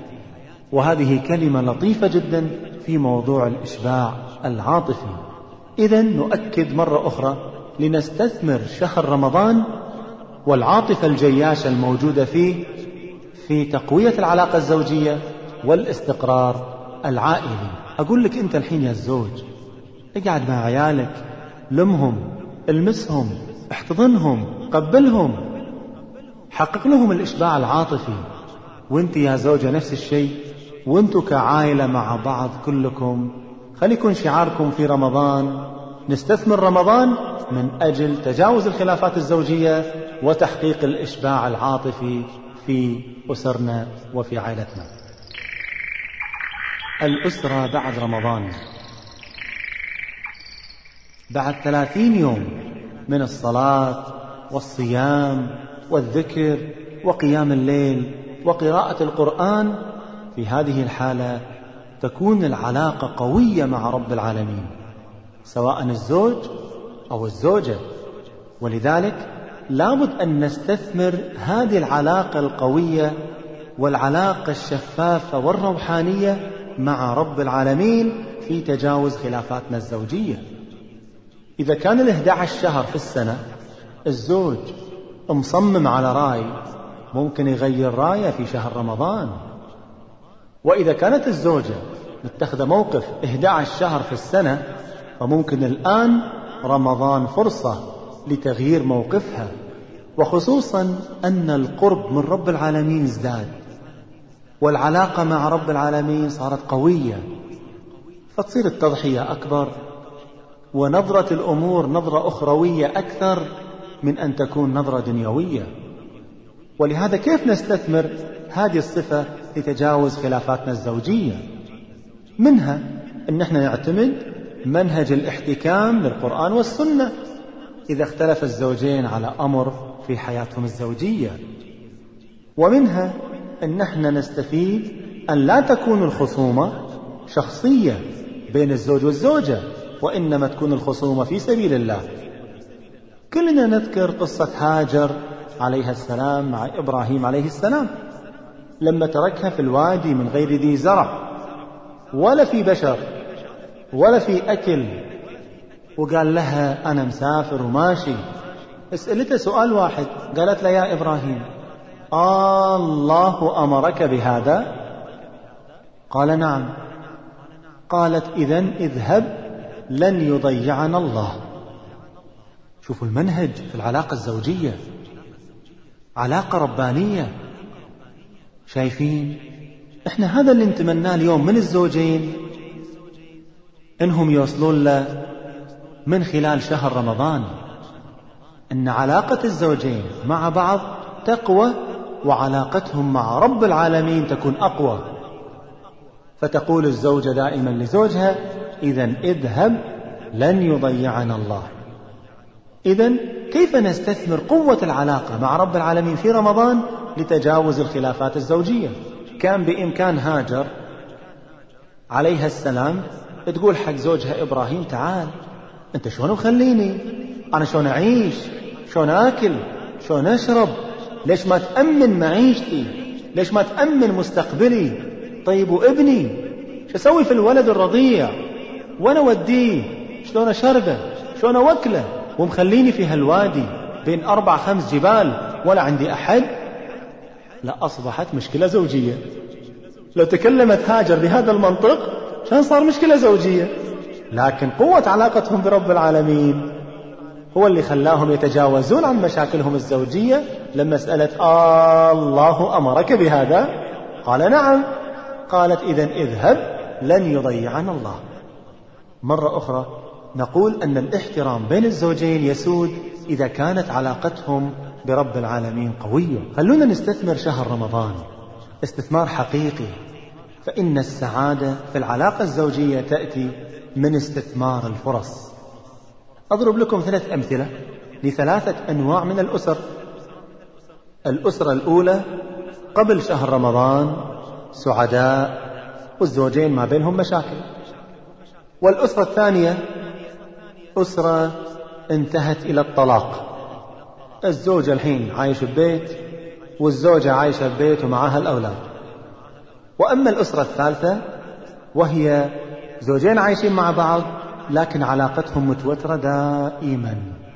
وهذه كلمة لطيفة جدا في موضوع الإشباع العاطفي. إذن نؤكد مرة أخرى لنستثمر شهر رمضان والعاطفة الجياشة الموجودة فيه في تقوية العلاقة الزوجية والاستقرار العائلي. أقول لك أنت الحين يا الزوج اقعد مع عيالك، لمهم، المسهم، احتضنهم، قبلهم، حقق لهم الإشباع العاطفي. وانت يا زوجة نفس الشيء، وانتوا كعائلة مع بعض كلكم خليكن شعاركم في رمضان نستثمر رمضان من أجل تجاوز الخلافات الزوجية وتحقيق الإشباع العاطفي في أسرنا وفي عائلتنا. الأسرة بعد رمضان، بعد ثلاثين يوم من الصلاة والصيام والذكر وقيام الليل وقراءة القرآن، في هذه الحالة تكون العلاقة قوية مع رب العالمين سواء الزوج أو الزوجة. ولذلك لابد أن نستثمر هذه العلاقة القوية والعلاقة الشفافة والروحانية مع رب العالمين في تجاوز خلافاتنا الزوجية. إذا كان الإحدى عشر شهر في السنة الزوج مصمم على رأي، ممكن يغير رأيه في شهر رمضان. وإذا كانت الزوجة متخذة موقف إحدى عشر شهر في السنة، فممكن الآن رمضان فرصة لتغيير موقفها، وخصوصا أن القرب من رب العالمين ازداد، والعلاقة مع رب العالمين صارت قوية، فتصير التضحية أكبر، ونظرة الأمور نظرة أخروية أكثر من أن تكون نظرة دنيوية. ولهذا كيف نستثمر هذه الصفة لتجاوز خلافاتنا الزوجية؟ منها أن احنا نعتمد منهج الاحتكام للقرآن والسنة إذا اختلف الزوجين على أمر في حياتهم الزوجية. ومنها أن احنا نستفيد أن لا تكون الخصومة شخصية بين الزوج والزوجة، وإنما تكون الخصومة في سبيل الله. كلنا نذكر قصة هاجر عليها السلام مع إبراهيم عليه السلام لما تركها في الوادي من غير ذي زرع ولا في بشر ولا في أكل، وقال لها أنا مسافر وماشي. اسألته سؤال واحد، قالت له يا إبراهيم آه الله أمرك بهذا؟ قال نعم. قالت إذن اذهب لن يضيعنا الله. شوفوا المنهج في العلاقة الزوجية، علاقة ربانية. شايفين؟ احنا هذا اللي نتمناه اليوم من الزوجين، انهم يوصلون له من خلال شهر رمضان، ان علاقة الزوجين مع بعض تقوى، وعلاقتهم مع رب العالمين تكون أقوى. فتقول الزوجة دائما لزوجها إذن اذهب لن يضيعنا الله. إذن كيف نستثمر قوة العلاقة مع رب العالمين في رمضان لتجاوز الخلافات الزوجية؟ كان بإمكان هاجر عليها السلام تقول حق زوجها إبراهيم تعال أنت شلون مخليني، أنا شلون أعيش، شلون أكل، شلون أشرب، ليش ما تأمن معيشتي، ليش ما تأمن مستقبلي؟ طيب وابني شو أسوي في الولد الرضيع، وانا وديه، شلون أشربه، شلون أوكله، ومخليني في هالوادي بين أربع خمس جبال ولا عندي أحد؟ لا، أصبحت مشكلة زوجية. لو تكلمت هاجر بهذا المنطق كان صار مشكلة زوجية، لكن قوة علاقتهم برب العالمين هو اللي خلاهم يتجاوزون عن مشاكلهم الزوجية. لما سألت آه الله أمرك بهذا؟ قال نعم. قالت إذن اذهب لن يضيعنا الله. مرة أخرى نقول أن الاحترام بين الزوجين يسود إذا كانت علاقتهم برب العالمين قوية. خلونا نستثمر شهر رمضان استثمار حقيقي، فإن السعادة في العلاقة الزوجية تأتي من استثمار الفرص. أضرب لكم ثلاث أمثلة لثلاثة أنواع من الأسر. الأسرة الأولى قبل شهر رمضان سعداء والزوجين ما بينهم مشاكل، والأسرة الثانية أسرة انتهت إلى الطلاق، الزوجة الحين عايش ببيت والزوجة عايشة ببيت ومعها الأولاد. وأما الأسرة الثالثة وهي زوجين عايشين مع بعض لكن علاقتهم متوترة دائما.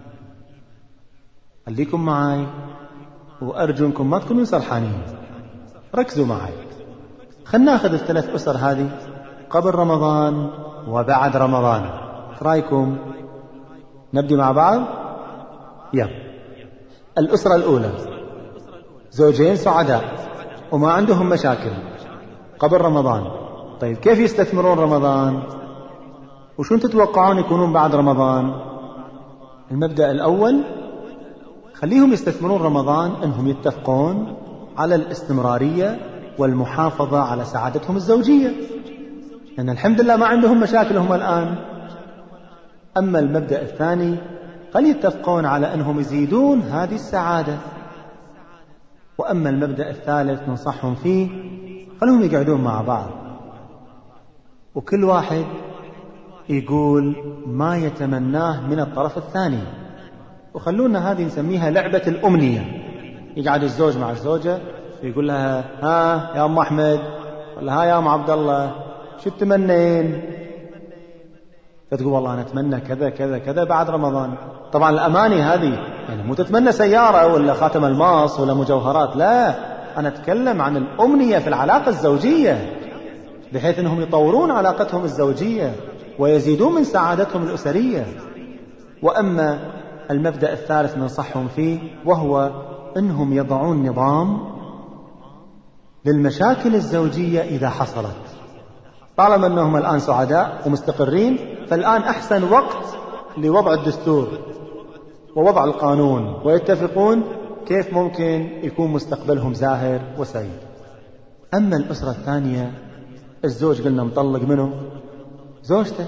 خليكم معي وأرجو أنكم ما تكونوا سرحانين، ركزوا معي. خلنا ناخذ الثلاث أسر هذه قبل رمضان وبعد رمضان. رأيكم نبدأ مع بعض؟ يلا. الأسرة الأولى زوجين سعداء وما عندهم مشاكل قبل رمضان. طيب كيف يستثمرون رمضان؟ وشون تتوقعون يكونون بعد رمضان؟ المبدأ الأول خليهم يستثمرون رمضان أنهم يتفقون على الاستمرارية والمحافظة على سعادتهم الزوجية، لأن الحمد لله ما عندهم مشاكل هم الآن. أما المبدأ الثاني خلي يتفقون على أنهم يزيدون هذه السعادة. وأما المبدأ الثالث ننصحهم فيه خلهم يقعدون مع بعض وكل واحد يقول ما يتمناه من الطرف الثاني، وخلونا هذه نسميها لعبة الأمنية. يقعد الزوج مع الزوجة يقول لها ها يا أم أحمد ولا ها يا أم عبد الله شو تتمنين؟ فتقول والله أنا أتمنى كذا كذا كذا بعد رمضان. طبعا الأماني هذه يعني مو تتمنى سيارة ولا خاتم الماس ولا مجوهرات، لا، أنا أتكلم عن الأمنية في العلاقة الزوجية، بحيث أنهم يطورون علاقتهم الزوجية ويزيدون من سعادتهم الأسرية. وأما المبدأ الثالث ننصحهم فيه، وهو أنهم يضعون نظام للمشاكل الزوجية إذا حصلت. طالما أنهم الآن سعداء ومستقرين، فالآن أحسن وقت لوضع الدستور ووضع القانون، ويتفقون كيف ممكن يكون مستقبلهم زاهر وسعيد. أما الأسرة الثانية، الزوج قلنا مطلق منه زوجته،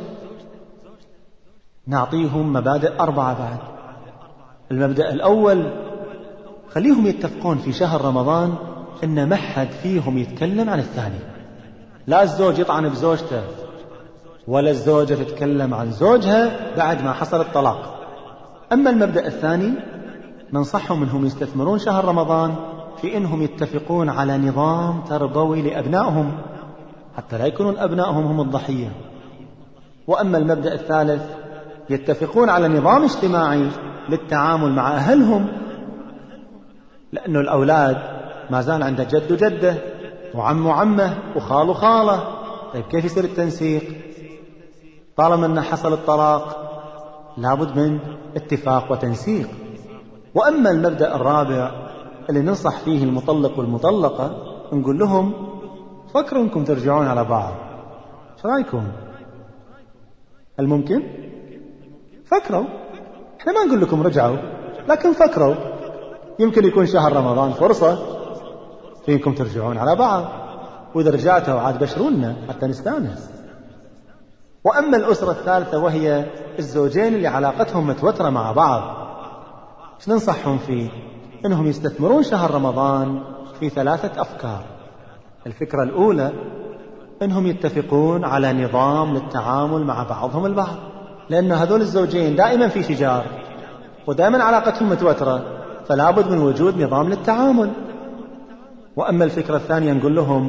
نعطيهم مبادئ أربعة بعد. المبدأ الأول، خليهم يتفقون في شهر رمضان إن ما حد فيهم يتكلم عن الثاني، لا الزوج يطعن بزوجته ولا الزوجة تتكلم عن زوجها بعد ما حصل الطلاق. أما المبدأ الثاني، ننصحهم أنهم يستثمرون شهر رمضان في أنهم يتفقون على نظام تربوي لأبنائهم حتى لا يكونون أبنائهم هم الضحية. وأما المبدأ الثالث، يتفقون على نظام اجتماعي للتعامل مع أهلهم، لأنه الأولاد ما زال عنده جد وجدة وعم وعمه وخال وخالة. طيب كيف يصير التنسيق؟ طالما أنه حصل الطلاق لابد من اتفاق وتنسيق. وأما المبدأ الرابع اللي ننصح فيه المطلق والمطلقة، نقول لهم فكروا أنكم ترجعون على بعض، شو رأيكم؟ هل ممكن؟ فكروا، احنا ما نقول لكم رجعوا، لكن فكروا، يمكن يكون شهر رمضان فرصة فيكم ترجعون على بعض، وإذا رجعتوا عاد بشرونا حتى نستانس. وأما الأسرة الثالثة، وهي الزوجين اللي علاقتهم متوترة مع بعض، ايش ننصحهم فيه؟ إنهم يستثمرون شهر رمضان في ثلاثة أفكار. الفكرة الأولى، إنهم يتفقون على نظام للتعامل مع بعضهم البعض، لأن هذول الزوجين دائما في شجار ودائما علاقتهم متوترة، فلا بد من وجود نظام للتعامل. وأما الفكرة الثانية، نقول لهم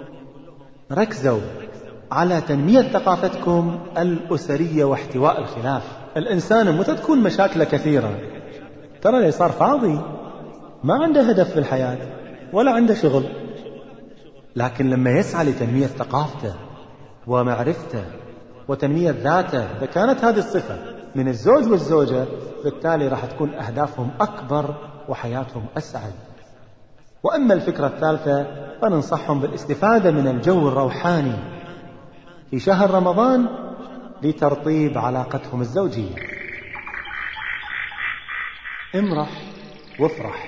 ركزوا على تنمية ثقافتكم الأسرية واحتواء الخلاف. الإنسان متى تكون مشاكله كثيرة، ترى اللي صار فاضي، ما عنده هدف في الحياة ولا عنده شغل، لكن لما يسعى لتنمية ثقافته ومعرفته وتنمية ذاته، إذا كانت هذه الصفة من الزوج والزوجة، بالتالي راح تكون أهدافهم أكبر وحياتهم أسعد. وأما الفكرة الثالثة، فننصحهم بالاستفادة من الجو الروحاني في شهر رمضان لترطيب علاقتهم الزوجية. امرح وافرح،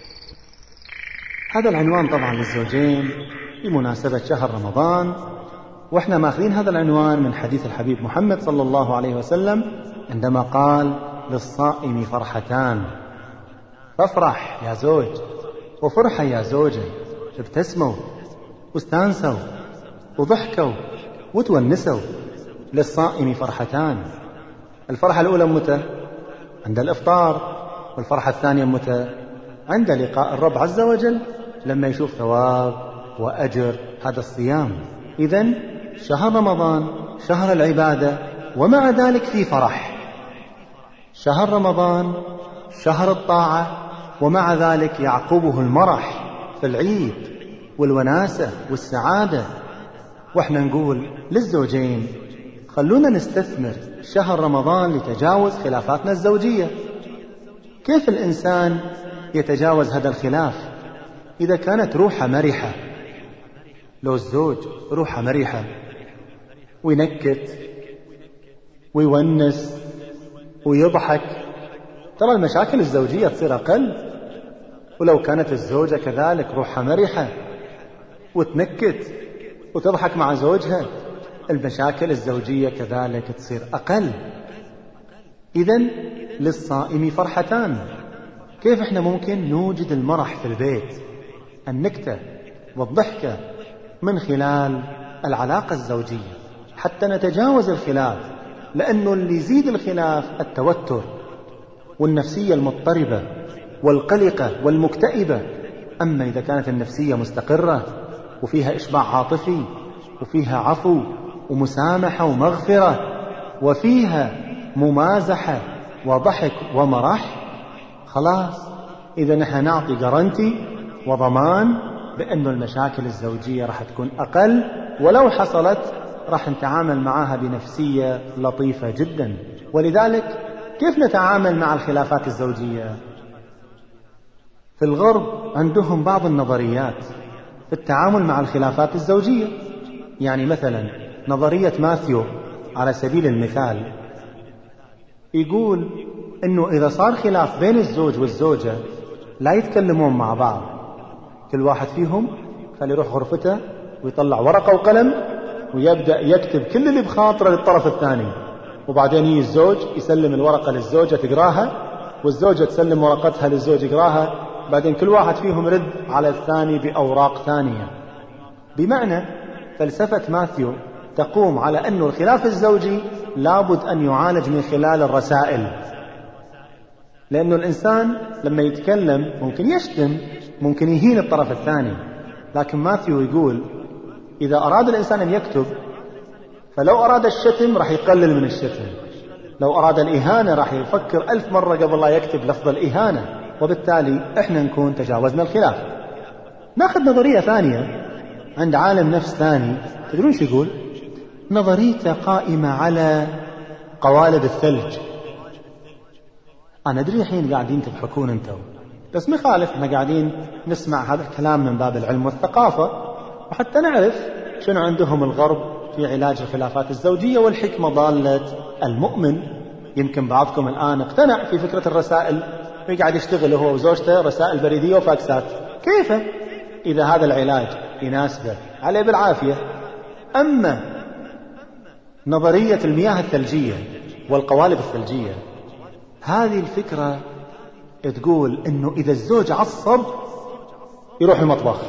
هذا العنوان طبعا للزوجين بمناسبة شهر رمضان، وإحنا ماخذين هذا العنوان من حديث الحبيب محمد صلى الله عليه وسلم عندما قال للصائم فرحتان، فافرح يا زوج وفرحة يا زوجة، ابتسموا واستانسوا وضحكوا وتونسوا. للصائم فرحتان، الفرحة الأولى متى؟ عند الإفطار، والفرحة الثانية متى؟ عند لقاء الرب عز وجل لما يشوف ثواب وأجر هذا الصيام. إذن شهر رمضان شهر العبادة، ومع ذلك في فرح. شهر رمضان شهر الطاعة، ومع ذلك يعقبه المرح في العيد والوناسة والسعادة. وإحنا نقول للزوجين خلونا نستثمر شهر رمضان لتجاوز خلافاتنا الزوجية. كيف الإنسان يتجاوز هذا الخلاف؟ إذا كانت روحه مرحة، لو الزوج روحه مرحة وينكت ويونس ويضحك، ترى المشاكل الزوجية تصير أقل. ولو كانت الزوجة كذلك روحها مرحة وتنكت وتضحك مع زوجها، المشاكل الزوجية كذلك تصير أقل. إذن للصائم فرحتان. كيف إحنا ممكن نوجد المرح في البيت، النكتة والضحكة من خلال العلاقة الزوجية حتى نتجاوز الخلاف؟ لأنه اللي يزيد الخلاف التوتر والنفسية المضطربة والقلقة والمكتئبة، أما إذا كانت النفسية مستقرة وفيها إشباع عاطفي وفيها عفو ومسامحة ومغفرة وفيها ممازحة وضحك ومرح، خلاص إذا نحن نعطي جارنتي وضمان بأن المشاكل الزوجية راح تكون أقل، ولو حصلت راح نتعامل معها بنفسية لطيفة جدا. ولذلك كيف نتعامل مع الخلافات الزوجية؟ في الغرب عندهم بعض النظريات في التعامل مع الخلافات الزوجية. يعني مثلا نظرية ماثيو على سبيل المثال يقول إنه إذا صار خلاف بين الزوج والزوجة لا يتكلمون مع بعض، كل واحد فيهم خلي يروح غرفته ويطلع ورقة وقلم ويبدأ يكتب كل اللي بخاطره للطرف الثاني، وبعدين يجي الزوج يسلم الورقة للزوجة تقراها، والزوجة تسلم ورقتها للزوج يقراها، بعدين كل واحد فيهم يرد على الثاني بأوراق ثانية. بمعنى فلسفة ماثيو تقوم على أن الخلاف الزوجي لابد أن يعالج من خلال الرسائل، لأنه الإنسان لما يتكلم ممكن يشتم، ممكن يهين الطرف الثاني، لكن ماثيو يقول إذا أراد الإنسان أن يكتب فلو أراد الشتم راح يقلل من الشتم، لو أراد الإهانة راح يفكر ألف مرة قبل لا يكتب لفظ الإهانة، وبالتالي إحنا نكون تجاوزنا الخلاف. ناخذ نظرية ثانية عند عالم نفس ثاني، تدرون شو يقول؟ نظريته قائمة على قوالب الثلج. أنا أدري الحين قاعدين تضحكون أنتم، بس مخالف، احنا قاعدين نسمع هذا الكلام من باب العلم والثقافة، وحتى نعرف شنو عندهم الغرب في علاج الخلافات الزوجية والحكمة ضالة المؤمن. يمكن بعضكم الآن اقتنع في فكرة الرسائل ويقعد يشتغل هو وزوجته رسائل بريدية وفاكسات، كيف إذا هذا العلاج يناسبه عليه بالعافية. أما نظرية المياه الثلجية والقوالب الثلجية، هذه الفكرة تقول إنه إذا الزوج عصب يروح المطبخ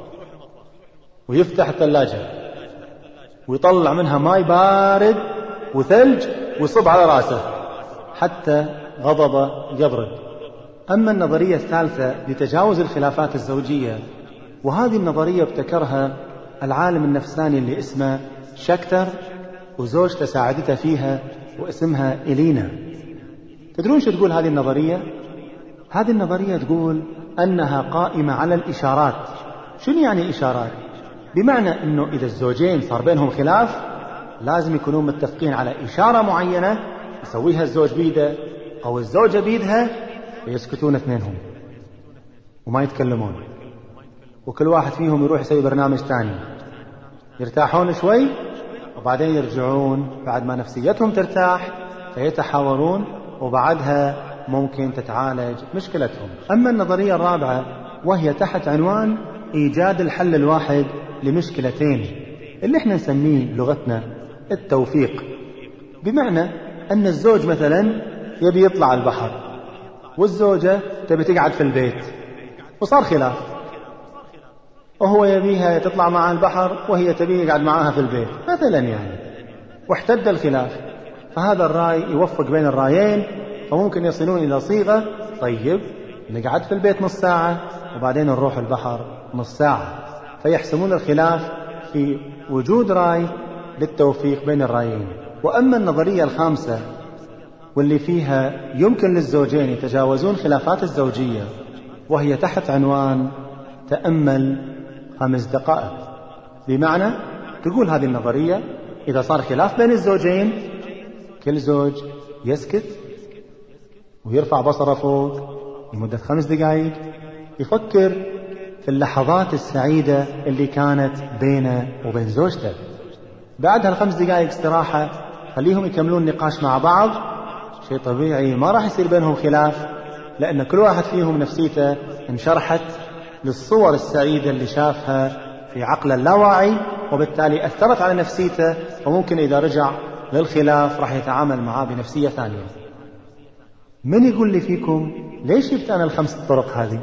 ويفتح الثلاجة ويطلع منها ماء بارد وثلج ويصب على رأسه حتى غضبه يبرد. أما النظرية الثالثة لتجاوز الخلافات الزوجية، وهذه النظرية ابتكرها العالم النفساني اللي اسمه شاكتر وزوجته ساعدته فيها واسمها إلينا. تدرون شو تقول هذه النظرية؟ هذه النظرية تقول أنها قائمة على الإشارات. شنو يعني إشارات؟ بمعنى أنه إذا الزوجين صار بينهم خلاف لازم يكونون متفقين على إشارة معينة يسويها الزوج بيده أو الزوجة بيدها ويسكتون اثنينهم وما يتكلمون، وكل واحد فيهم يروح يسوي برنامج تاني، يرتاحون شوي وبعدين يرجعون بعد ما نفسيتهم ترتاح فيتحاورون، وبعدها ممكن تتعالج مشكلتهم. أما النظرية الرابعة وهي تحت عنوان إيجاد الحل الواحد لمشكلتين، اللي احنا نسميه بلغتنا التوفيق. بمعنى أن الزوج مثلا يبي يطلع البحر والزوجة تبي تقعد في البيت، وصار خلاف، وهو يبيها تطلع معها البحر وهي تبي يقعد معها في البيت مثلا يعني، واحتد الخلاف، فهذا الرأي يوفق بين الرأيين، فممكن يصلون إلى صيغة طيب نقعد في البيت نص ساعة وبعدين نروح البحر نص ساعة، فيحسمون الخلاف في وجود رأي للتوفيق بين الرأيين. وأما النظرية الخامسة واللي فيها يمكن للزوجين يتجاوزون خلافات الزوجية، وهي تحت عنوان تأمل خمس دقائق. بمعنى تقول هذه النظرية إذا صار خلاف بين الزوجين كل زوج يسكت ويرفع بصره فوق لمدة خمس دقائق يفكر في اللحظات السعيدة اللي كانت بينه وبين زوجته. بعدها الخمس دقائق استراحة خليهم يكملون نقاش مع بعض، شيء طبيعي ما راح يصير بينهم خلاف، لأن كل واحد فيهم نفسيته انشرحت للصور السعيدة اللي شافها في عقله اللاواعي، وبالتالي أثرت على نفسيته، وممكن إذا رجع للخلاف راح يتعامل معاه بنفسية ثانية. من يقول لي فيكم ليش جبت أنا الخمس طرق هذه؟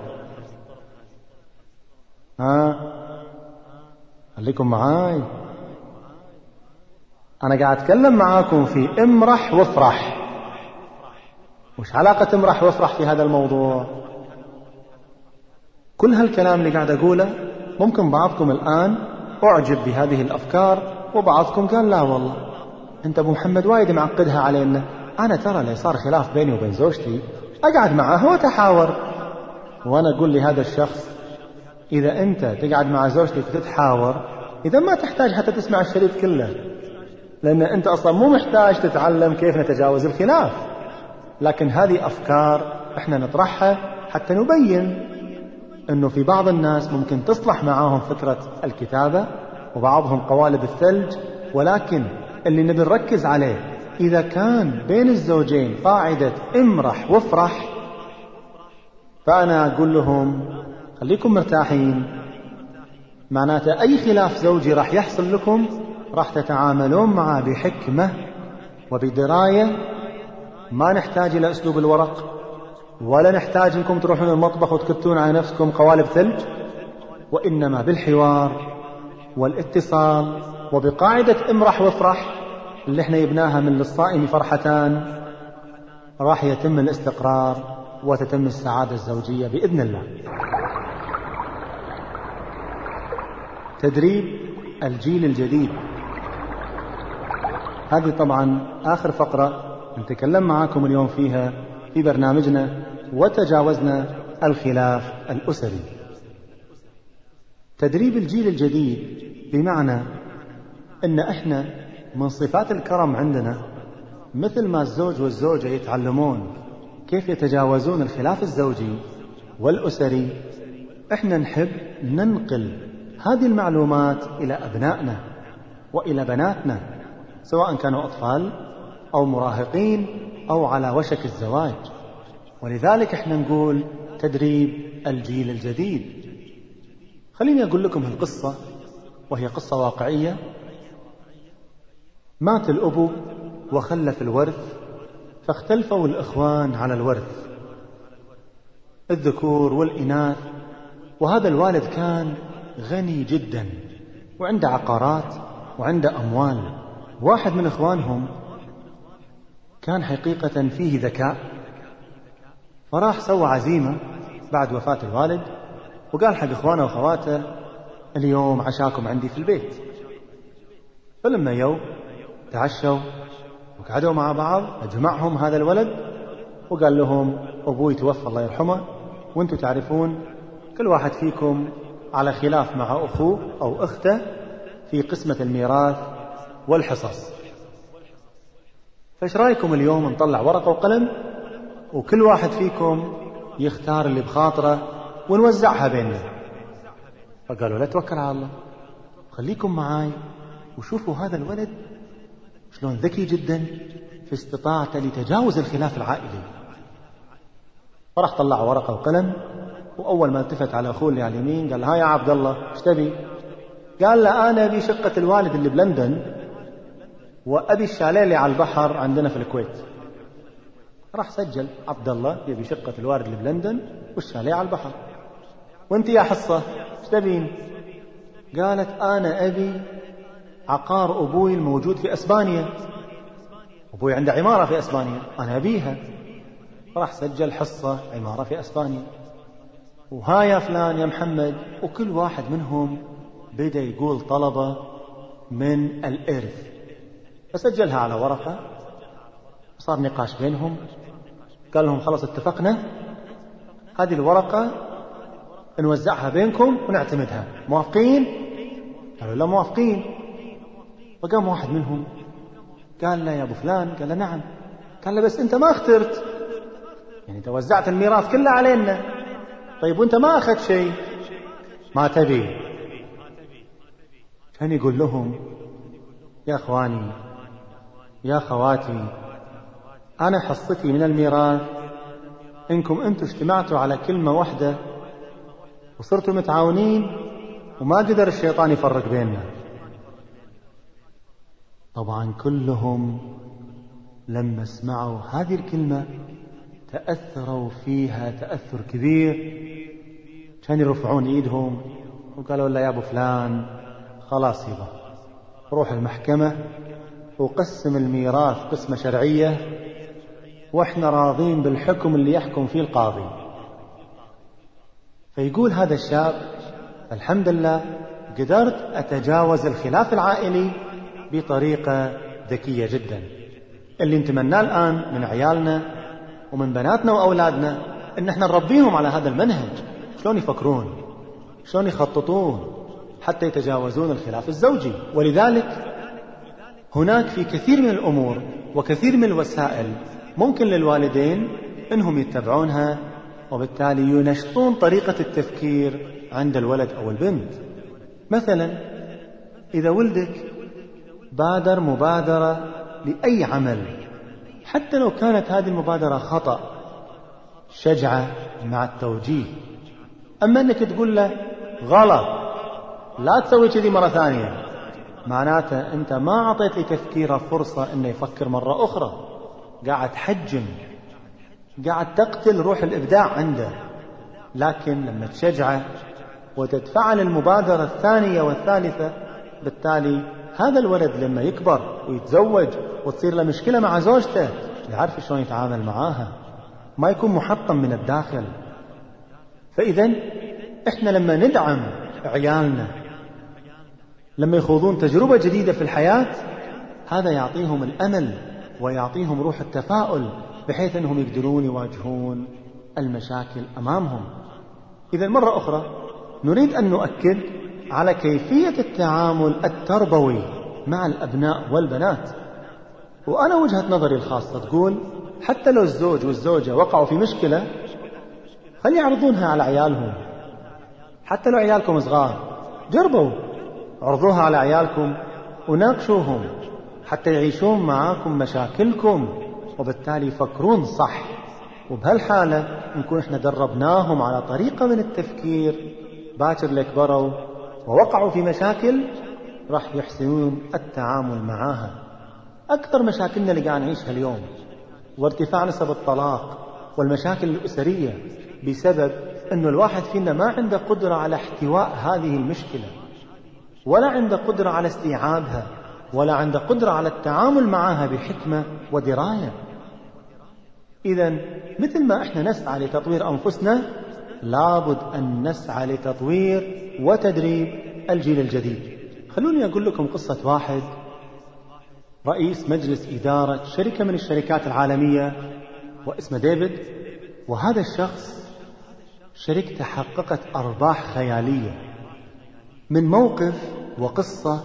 ها خليكم معاي، أنا قاعد أتكلم معاكم في امرح وافرح. وش علاقة امرح وافرح في هذا الموضوع؟ كل هالكلام اللي قاعد أقوله ممكن بعضكم الآن أعجب بهذه الأفكار، وبعضكم قال لا والله أنت أبو محمد وايد معقدها علينا. أنا ترى لي صار خلاف بيني وبين زوجتي أقعد معه وأتحاور. وأنا أقول لهذا الشخص إذا أنت تقعد مع زوجتك وتتحاور إذا ما تحتاج حتى تسمع الشريط كله، لأن أنت أصلا مو محتاج تتعلم كيف نتجاوز الخلاف. لكن هذه أفكار إحنا نطرحها حتى نبين أنه في بعض الناس ممكن تصلح معاهم فكرة الكتابة وبعضهم قوالب الثلج، ولكن اللي نبي نركز عليه إذا كان بين الزوجين قاعدة امرح وافرح، فأنا أقول لهم خليكم مرتاحين، معناته أي خلاف زوجي راح يحصل لكم راح تتعاملون معه بحكمة وبدراية. ما نحتاج إلى أسلوب الورق، ولا نحتاج أنكم تروحون المطبخ وتكتون على نفسكم قوالب ثلج، وإنما بالحوار والاتصال وبقاعدة امرح وافرح اللي احنا يبناها من للصائم فرحتان، راح يتم الاستقرار وتتم السعادة الزوجية بإذن الله. تدريب الجيل الجديد، هذه طبعا آخر فقرة نتكلم معاكم اليوم فيها في برنامجنا وتجاوزنا الخلاف الأسري. تدريب الجيل الجديد بمعنى أن إحنا من صفات الكرم عندنا مثل ما الزوج والزوجة يتعلمون كيف يتجاوزون الخلاف الزوجي والأسري، إحنا نحب ننقل هذه المعلومات إلى أبنائنا وإلى بناتنا، سواء كانوا أطفال أو مراهقين أو على وشك الزواج. ولذلك إحنا نقول تدريب الجيل الجديد. خليني أقول لكم القصة، وهي قصة واقعية. مات الأب وخلف الورث، فاختلفوا الإخوان على الورث، الذكور والإناث. وهذا الوالد كان غني جدا وعنده عقارات وعنده أموال. واحد من إخوانهم كان حقيقة فيه ذكاء، فراح سوى عزيمة بعد وفاة الوالد وقال حق إخوانه وأخواته اليوم عشاكم عندي في البيت. فلما يوم تعشوا وقعدوا مع بعض أجمعهم هذا الولد وقال لهم أبوي توفى الله يرحمه، وانتم تعرفون كل واحد فيكم على خلاف مع أخوه أو أخته في قسمة الميراث والحصص، فايش رأيكم اليوم نطلع ورقة وقلم وكل واحد فيكم يختار اللي بخاطره ونوزعها بيننا؟ فقالوا لا توكل على الله، خليكم معاي وشوفوا هذا الولد شلون ذكي جدا في استطاعته لتجاوز الخلاف العائلي. فراح طلع ورقة وقلم، وأول ما التفت على أخوه اللي على اليمين قال ها يا عبد الله ايش تبي؟ قال له أنا أبي شقة الوالد اللي بلندن، وأبي الشاليه اللي على البحر عندنا في الكويت. راح سجل عبد الله يبي شقة الوالد اللي بلندن والشاليه على البحر. وانت يا حصة ايش تبين؟ قالت أنا أبي عقار أبوي الموجود في أسبانيا، أبوي عنده عمارة في أسبانيا أنا أبيها. راح سجل حصة عمارة في أسبانيا. وها يا فلان يا محمد، وكل واحد منهم بدأ يقول طلبة من الإرث، فسجلها على ورقة. صار نقاش بينهم، قال لهم خلاص اتفقنا هذه الورقة نوزعها بينكم ونعتمدها، موافقين؟ قالوا لا موافقين. فقام واحد منهم قال لا يا أبو فلان، قال له نعم. قال له بس أنت ما اخترت، يعني توزعت الميراث كله علينا، طيب وأنت ما أخذت شيء، ما تبي. كان يقول لهم يا أخواني يا خواتي، أنا حصتي من الميراث إنكم أنتم اجتمعتوا على كلمة واحدة وصرتوا متعاونين وما قدر الشيطان يفرق بيننا. طبعا كلهم لما اسمعوا هذه الكلمة تأثروا فيها تأثر كبير، كانوا يرفعون ايدهم وقالوا لا يا ابو فلان خلاص يبا روح المحكمة وقسم الميراث قسمة شرعية واحنا راضين بالحكم اللي يحكم فيه القاضي. فيقول هذا الشاب: الحمد لله قدرت أتجاوز الخلاف العائلي بطريقة ذكية جدا. اللي نتمناه الآن من عيالنا ومن بناتنا وأولادنا إن احنا نربيهم على هذا المنهج، شلون يفكرون، شلون يخططون حتى يتجاوزون الخلاف الزوجي. ولذلك هناك في كثير من الأمور وكثير من الوسائل ممكن للوالدين إنهم يتبعونها، وبالتالي ينشطون طريقة التفكير عند الولد أو البنت. مثلا إذا ولدك بادر مبادرة لأي عمل، حتى لو كانت هذه المبادرة خطأ، شجعة مع التوجيه. أما أنك تقول له غلط لا تسوي كذي مرة ثانية، معناته أنت ما أعطيت لتفكيره فرصة أنه يفكر مرة أخرى، قاعد تحجم، قاعد تقتل روح الإبداع عنده. لكن لما تشجعه وتتفعل المبادرة الثانية والثالثة، بالتالي هذا الولد لما يكبر ويتزوج وتصير له مشكلة مع زوجته يعرف شلون يتعامل معاها، ما يكون محطم من الداخل. فإذا إحنا لما ندعم عيالنا لما يخوضون تجربة جديدة في الحياة، هذا يعطيهم الأمل ويعطيهم روح التفاؤل بحيث أنهم يقدرون يواجهون المشاكل أمامهم. إذا مرة أخرى نريد أن نؤكد على كيفية التعامل التربوي مع الأبناء والبنات. وأنا وجهة نظري الخاصة تقول حتى لو الزوج والزوجة وقعوا في مشكلة، خلي يعرضونها على عيالهم. حتى لو عيالكم صغار، جربوا عرضوها على عيالكم وناقشوهم حتى يعيشون معاكم مشاكلكم، وبالتالي يفكرون صح. وبهالحالة نكون احنا دربناهم على طريقة من التفكير، باكر لكبروا ووقعوا في مشاكل راح يحسنون التعامل معاها. أكثر مشاكلنا اللي قاعد نعيشها اليوم وارتفاع نسب الطلاق والمشاكل الأسرية بسبب أنه الواحد فينا ما عنده قدرة على احتواء هذه المشكلة، ولا عنده قدرة على استيعابها، ولا عنده قدرة على التعامل معها بحكمة ودراية. إذن مثل ما احنا نسعى لتطوير أنفسنا، لابد أن نسعى لتطوير وتدريب الجيل الجديد. خلوني أقول لكم قصة واحد رئيس مجلس إدارة شركة من الشركات العالمية واسمه ديفيد. وهذا الشخص شركته حققت أرباح خيالية من موقف وقصة.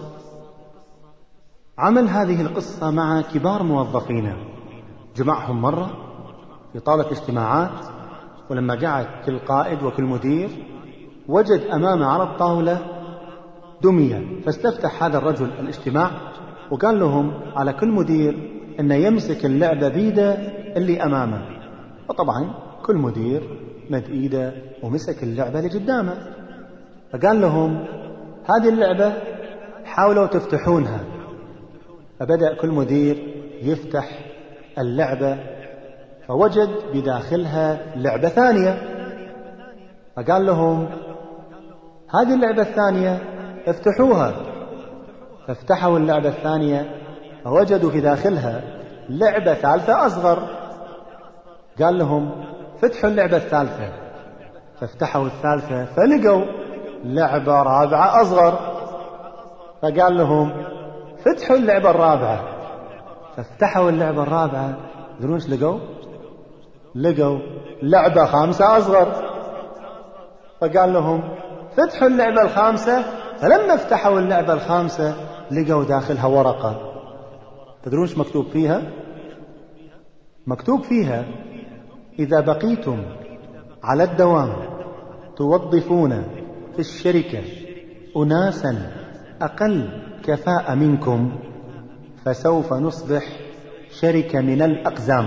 عمل هذه القصة مع كبار موظفينه، جمعهم مرة في طاولة اجتماعات، ولما قعد كل قائد وكل مدير وجد أمامه على الطاولة دمية، فاستفتح هذا الرجل الاجتماع وقال لهم على كل مدير أنه يمسك اللعبة بيده اللي أمامه. وطبعا كل مدير مد إيده ومسك اللعبة اللي قدامه، فقال لهم هذه اللعبة حاولوا تفتحونها. فبدأ كل مدير يفتح اللعبة، فوجد بداخلها لعبة ثانية، فقال لهم هذه اللعبة الثانية افتحوها. فافتحوا اللعبة الثانية فوجدوا في داخلها لعبة ثالثة أصغر. قال لهم فتحوا اللعبة الثالثة. فافتحوا الثالثة فلقوا لعبة رابعة أصغر. فقال لهم فتحوا اللعبة الرابعة. فافتحوا اللعبة الرابعة، تدرون ايش لقوا؟ لقوا لعبة خامسة أصغر. فقال لهم فتحوا اللعبة الخامسة. فلما فتحوا اللعبة الخامسة لقوا داخلها ورقة. تدرون ايش مكتوب فيها؟ مكتوب فيها إذا بقيتم على الدوام توظفون في الشركة أناسا أقل كفاءة منكم فسوف نصبح شركة من الأقزام.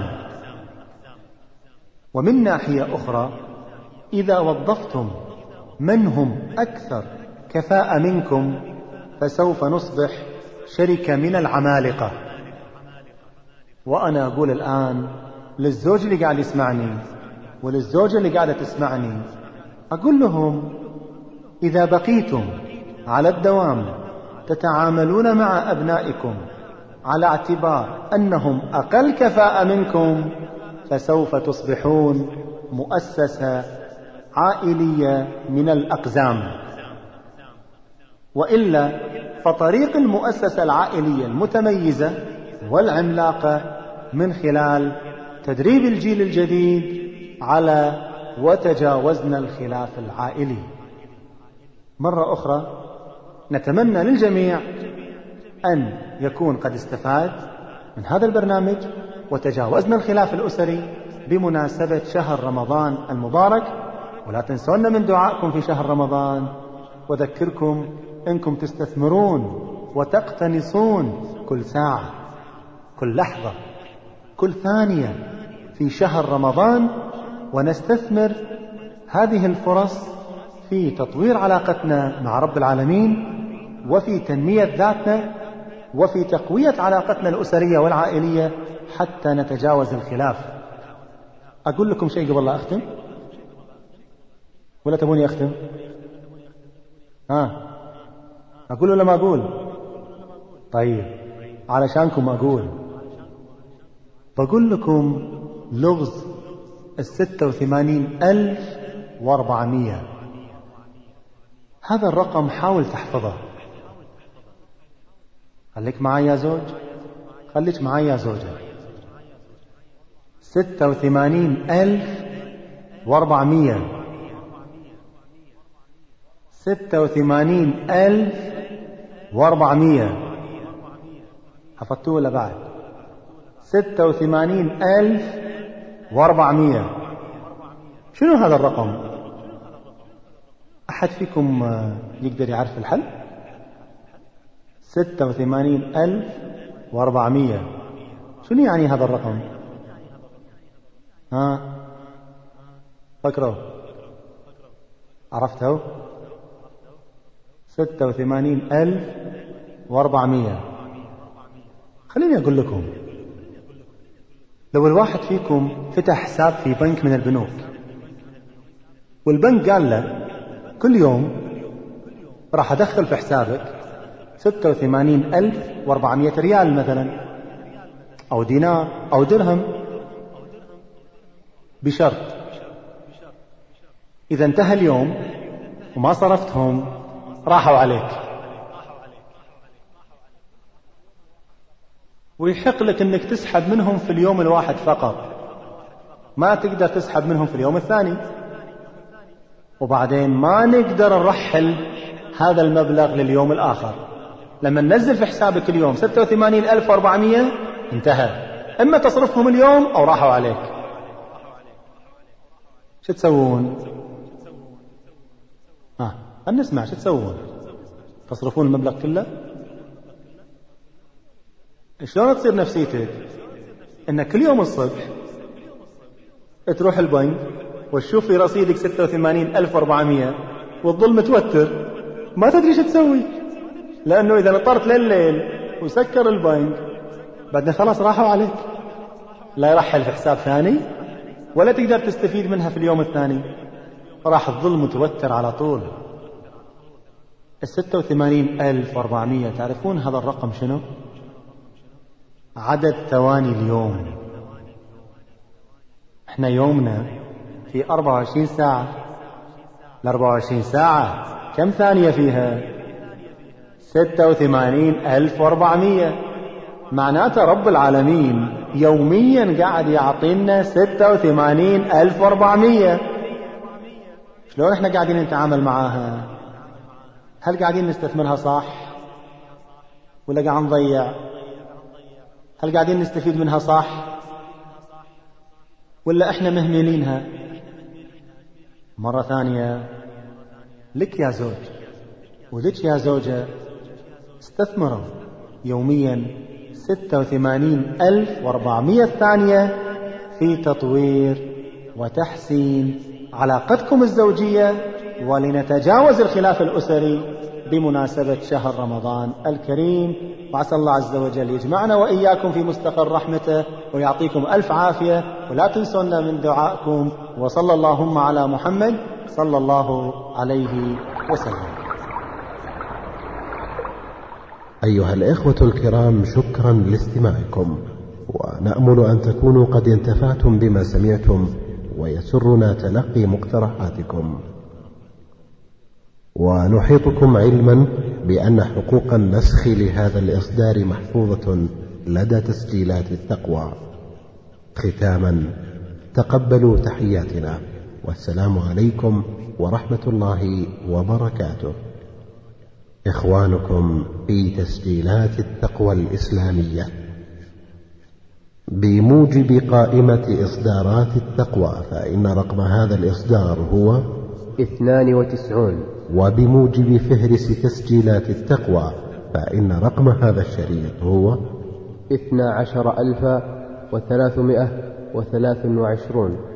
ومن ناحية أخرى إذا وظفتم من هم أكثر كفاءة منكم فسوف نصبح شركة من العمالقة. وأنا أقول الآن للزوج اللي قاعد يسمعني وللزوجة اللي قاعدة تسمعني، أقول لهم إذا بقيتم على الدوام تتعاملون مع أبنائكم على اعتبار أنهم أقل كفاءة منكم فسوف تصبحون مؤسسة عائلية من الأقزام، وإلا فطريق المؤسسة العائلية المتميزة والعملاقة من خلال تدريب الجيل الجديد على وتجاوزنا الخلاف العائلي. مرة أخرى نتمنى للجميع أن يكون قد استفاد من هذا البرنامج وتجاوزنا الخلاف الأسري بمناسبة شهر رمضان المبارك. ولا تنسونا من دعائكم في شهر رمضان، وذكركم أنكم تستثمرون وتقتنصون كل ساعة، كل لحظة، كل ثانية في شهر رمضان، ونستثمر هذه الفرص في تطوير علاقتنا مع رب العالمين، وفي تنمية ذاتنا، وفي تقوية علاقتنا الأسرية والعائلية حتى نتجاوز الخلاف. أقول لكم شيء قبل لا أختم، ولا تبوني أختم؟ ها أقول ولا ما أقول؟ طيب علشانكم أقول. بقول لكم لغز الستة وثمانين ألف واربعمية، هذا الرقم حاول تحفظه. خليك معي يا زوج، خليك معي يا زوجة. ستة وثمانين ألف واربعمية، ستة وثمانين ألف واربعمية. حفظتوه ولا بعد؟ ستة وثمانين ألف واربعمية. شنو هذا الرقم؟ أحد فيكم يقدر يعرف الحل؟ ستة وثمانين ألف واربعمية، شنو يعني هذا الرقم؟ ها فكروا، عرفتوا؟ ستة وثمانين ألف واربعمية. خليني أقول لكم، لو الواحد فيكم فتح حساب في بنك من البنوك، والبنك قال له كل يوم راح أدخل في حسابك ستة وثمانين ألف واربعمية ريال مثلا، أو دينار أو درهم، بشرط إذا انتهى اليوم وما صرفتهم راحوا عليك، ويحق لك أنك تسحب منهم في اليوم الواحد فقط، ما تقدر تسحب منهم في اليوم الثاني. وبعدين ما نقدر نرحل هذا المبلغ لليوم الآخر. لما ننزل في حسابك اليوم ستة وثمانين ألف واربعمية انتهى، إما تصرفهم اليوم أو راحوا عليك. شو تسوون؟ ها آه. نسمع شو تسوون؟ تصرفون المبلغ كله؟ شلون تصير نفسيتك؟ إنك كل يوم الصبح تروح البنك وتشوف في رصيدك ستة وثمانين ألف واربعمية وتظل متوتر ما تدري شو تسوي، لأنه إذا نطرت لليل وسكر البنك بعدين خلاص راحوا عليك، لا يرحل في حساب ثاني ولا تقدر تستفيد منها في اليوم الثاني، راح تظل متوتر على طول. الستة وثمانين ألف واربعمية تعرفون هذا الرقم شنو؟ عدد ثواني اليوم. احنا يومنا في أربعة وعشرين ساعة، الأربعة وعشرين ساعة كم ثانية فيها؟ ستة وثمانين ألف واربعمية. معناته رب العالمين يوميا قاعد يعطينا ستة وثمانين ألف واربعمية. شلون احنا قاعدين نتعامل معاها؟ هل قاعدين نستثمرها صح ولا قاعد نضيع؟ هل قاعدين نستفيد منها صح ولا احنا مهملينها؟ مرة ثانية، لك يا زوج ولك يا زوجة، استثمروا يوميا ستة وثمانين ألف واربعمية ثانية في تطوير وتحسين علاقتكم الزوجية، ولنتجاوز الخلاف الأسري بمناسبة شهر رمضان الكريم. وعسى الله عز وجل يجمعنا وإياكم في مستقر رحمته ويعطيكم ألف عافية، ولا تنسونا من دعائكم. وصلى اللهم على محمد صلى الله عليه وسلم. أيها الإخوة الكرام، شكرا لاستماعكم، ونأمل أن تكونوا قد انتفعتم بما سمعتم، ويسرنا تلقي مقترحاتكم. ونحيطكم علما بأن حقوق النسخ لهذا الإصدار محفوظة لدى تسجيلات التقوى. ختاما، تقبلوا تحياتنا، والسلام عليكم ورحمة الله وبركاته. إخوانكم في تسجيلات التقوى الإسلامية. بموجب قائمة إصدارات التقوى فإن رقم هذا الإصدار هو اثنان وتسعون، وبموجب فهرس تسجيلات التقوى فإن رقم هذا الشريط هو اثنا عشر ألفا وثلاثمائة وثلاث وعشرون.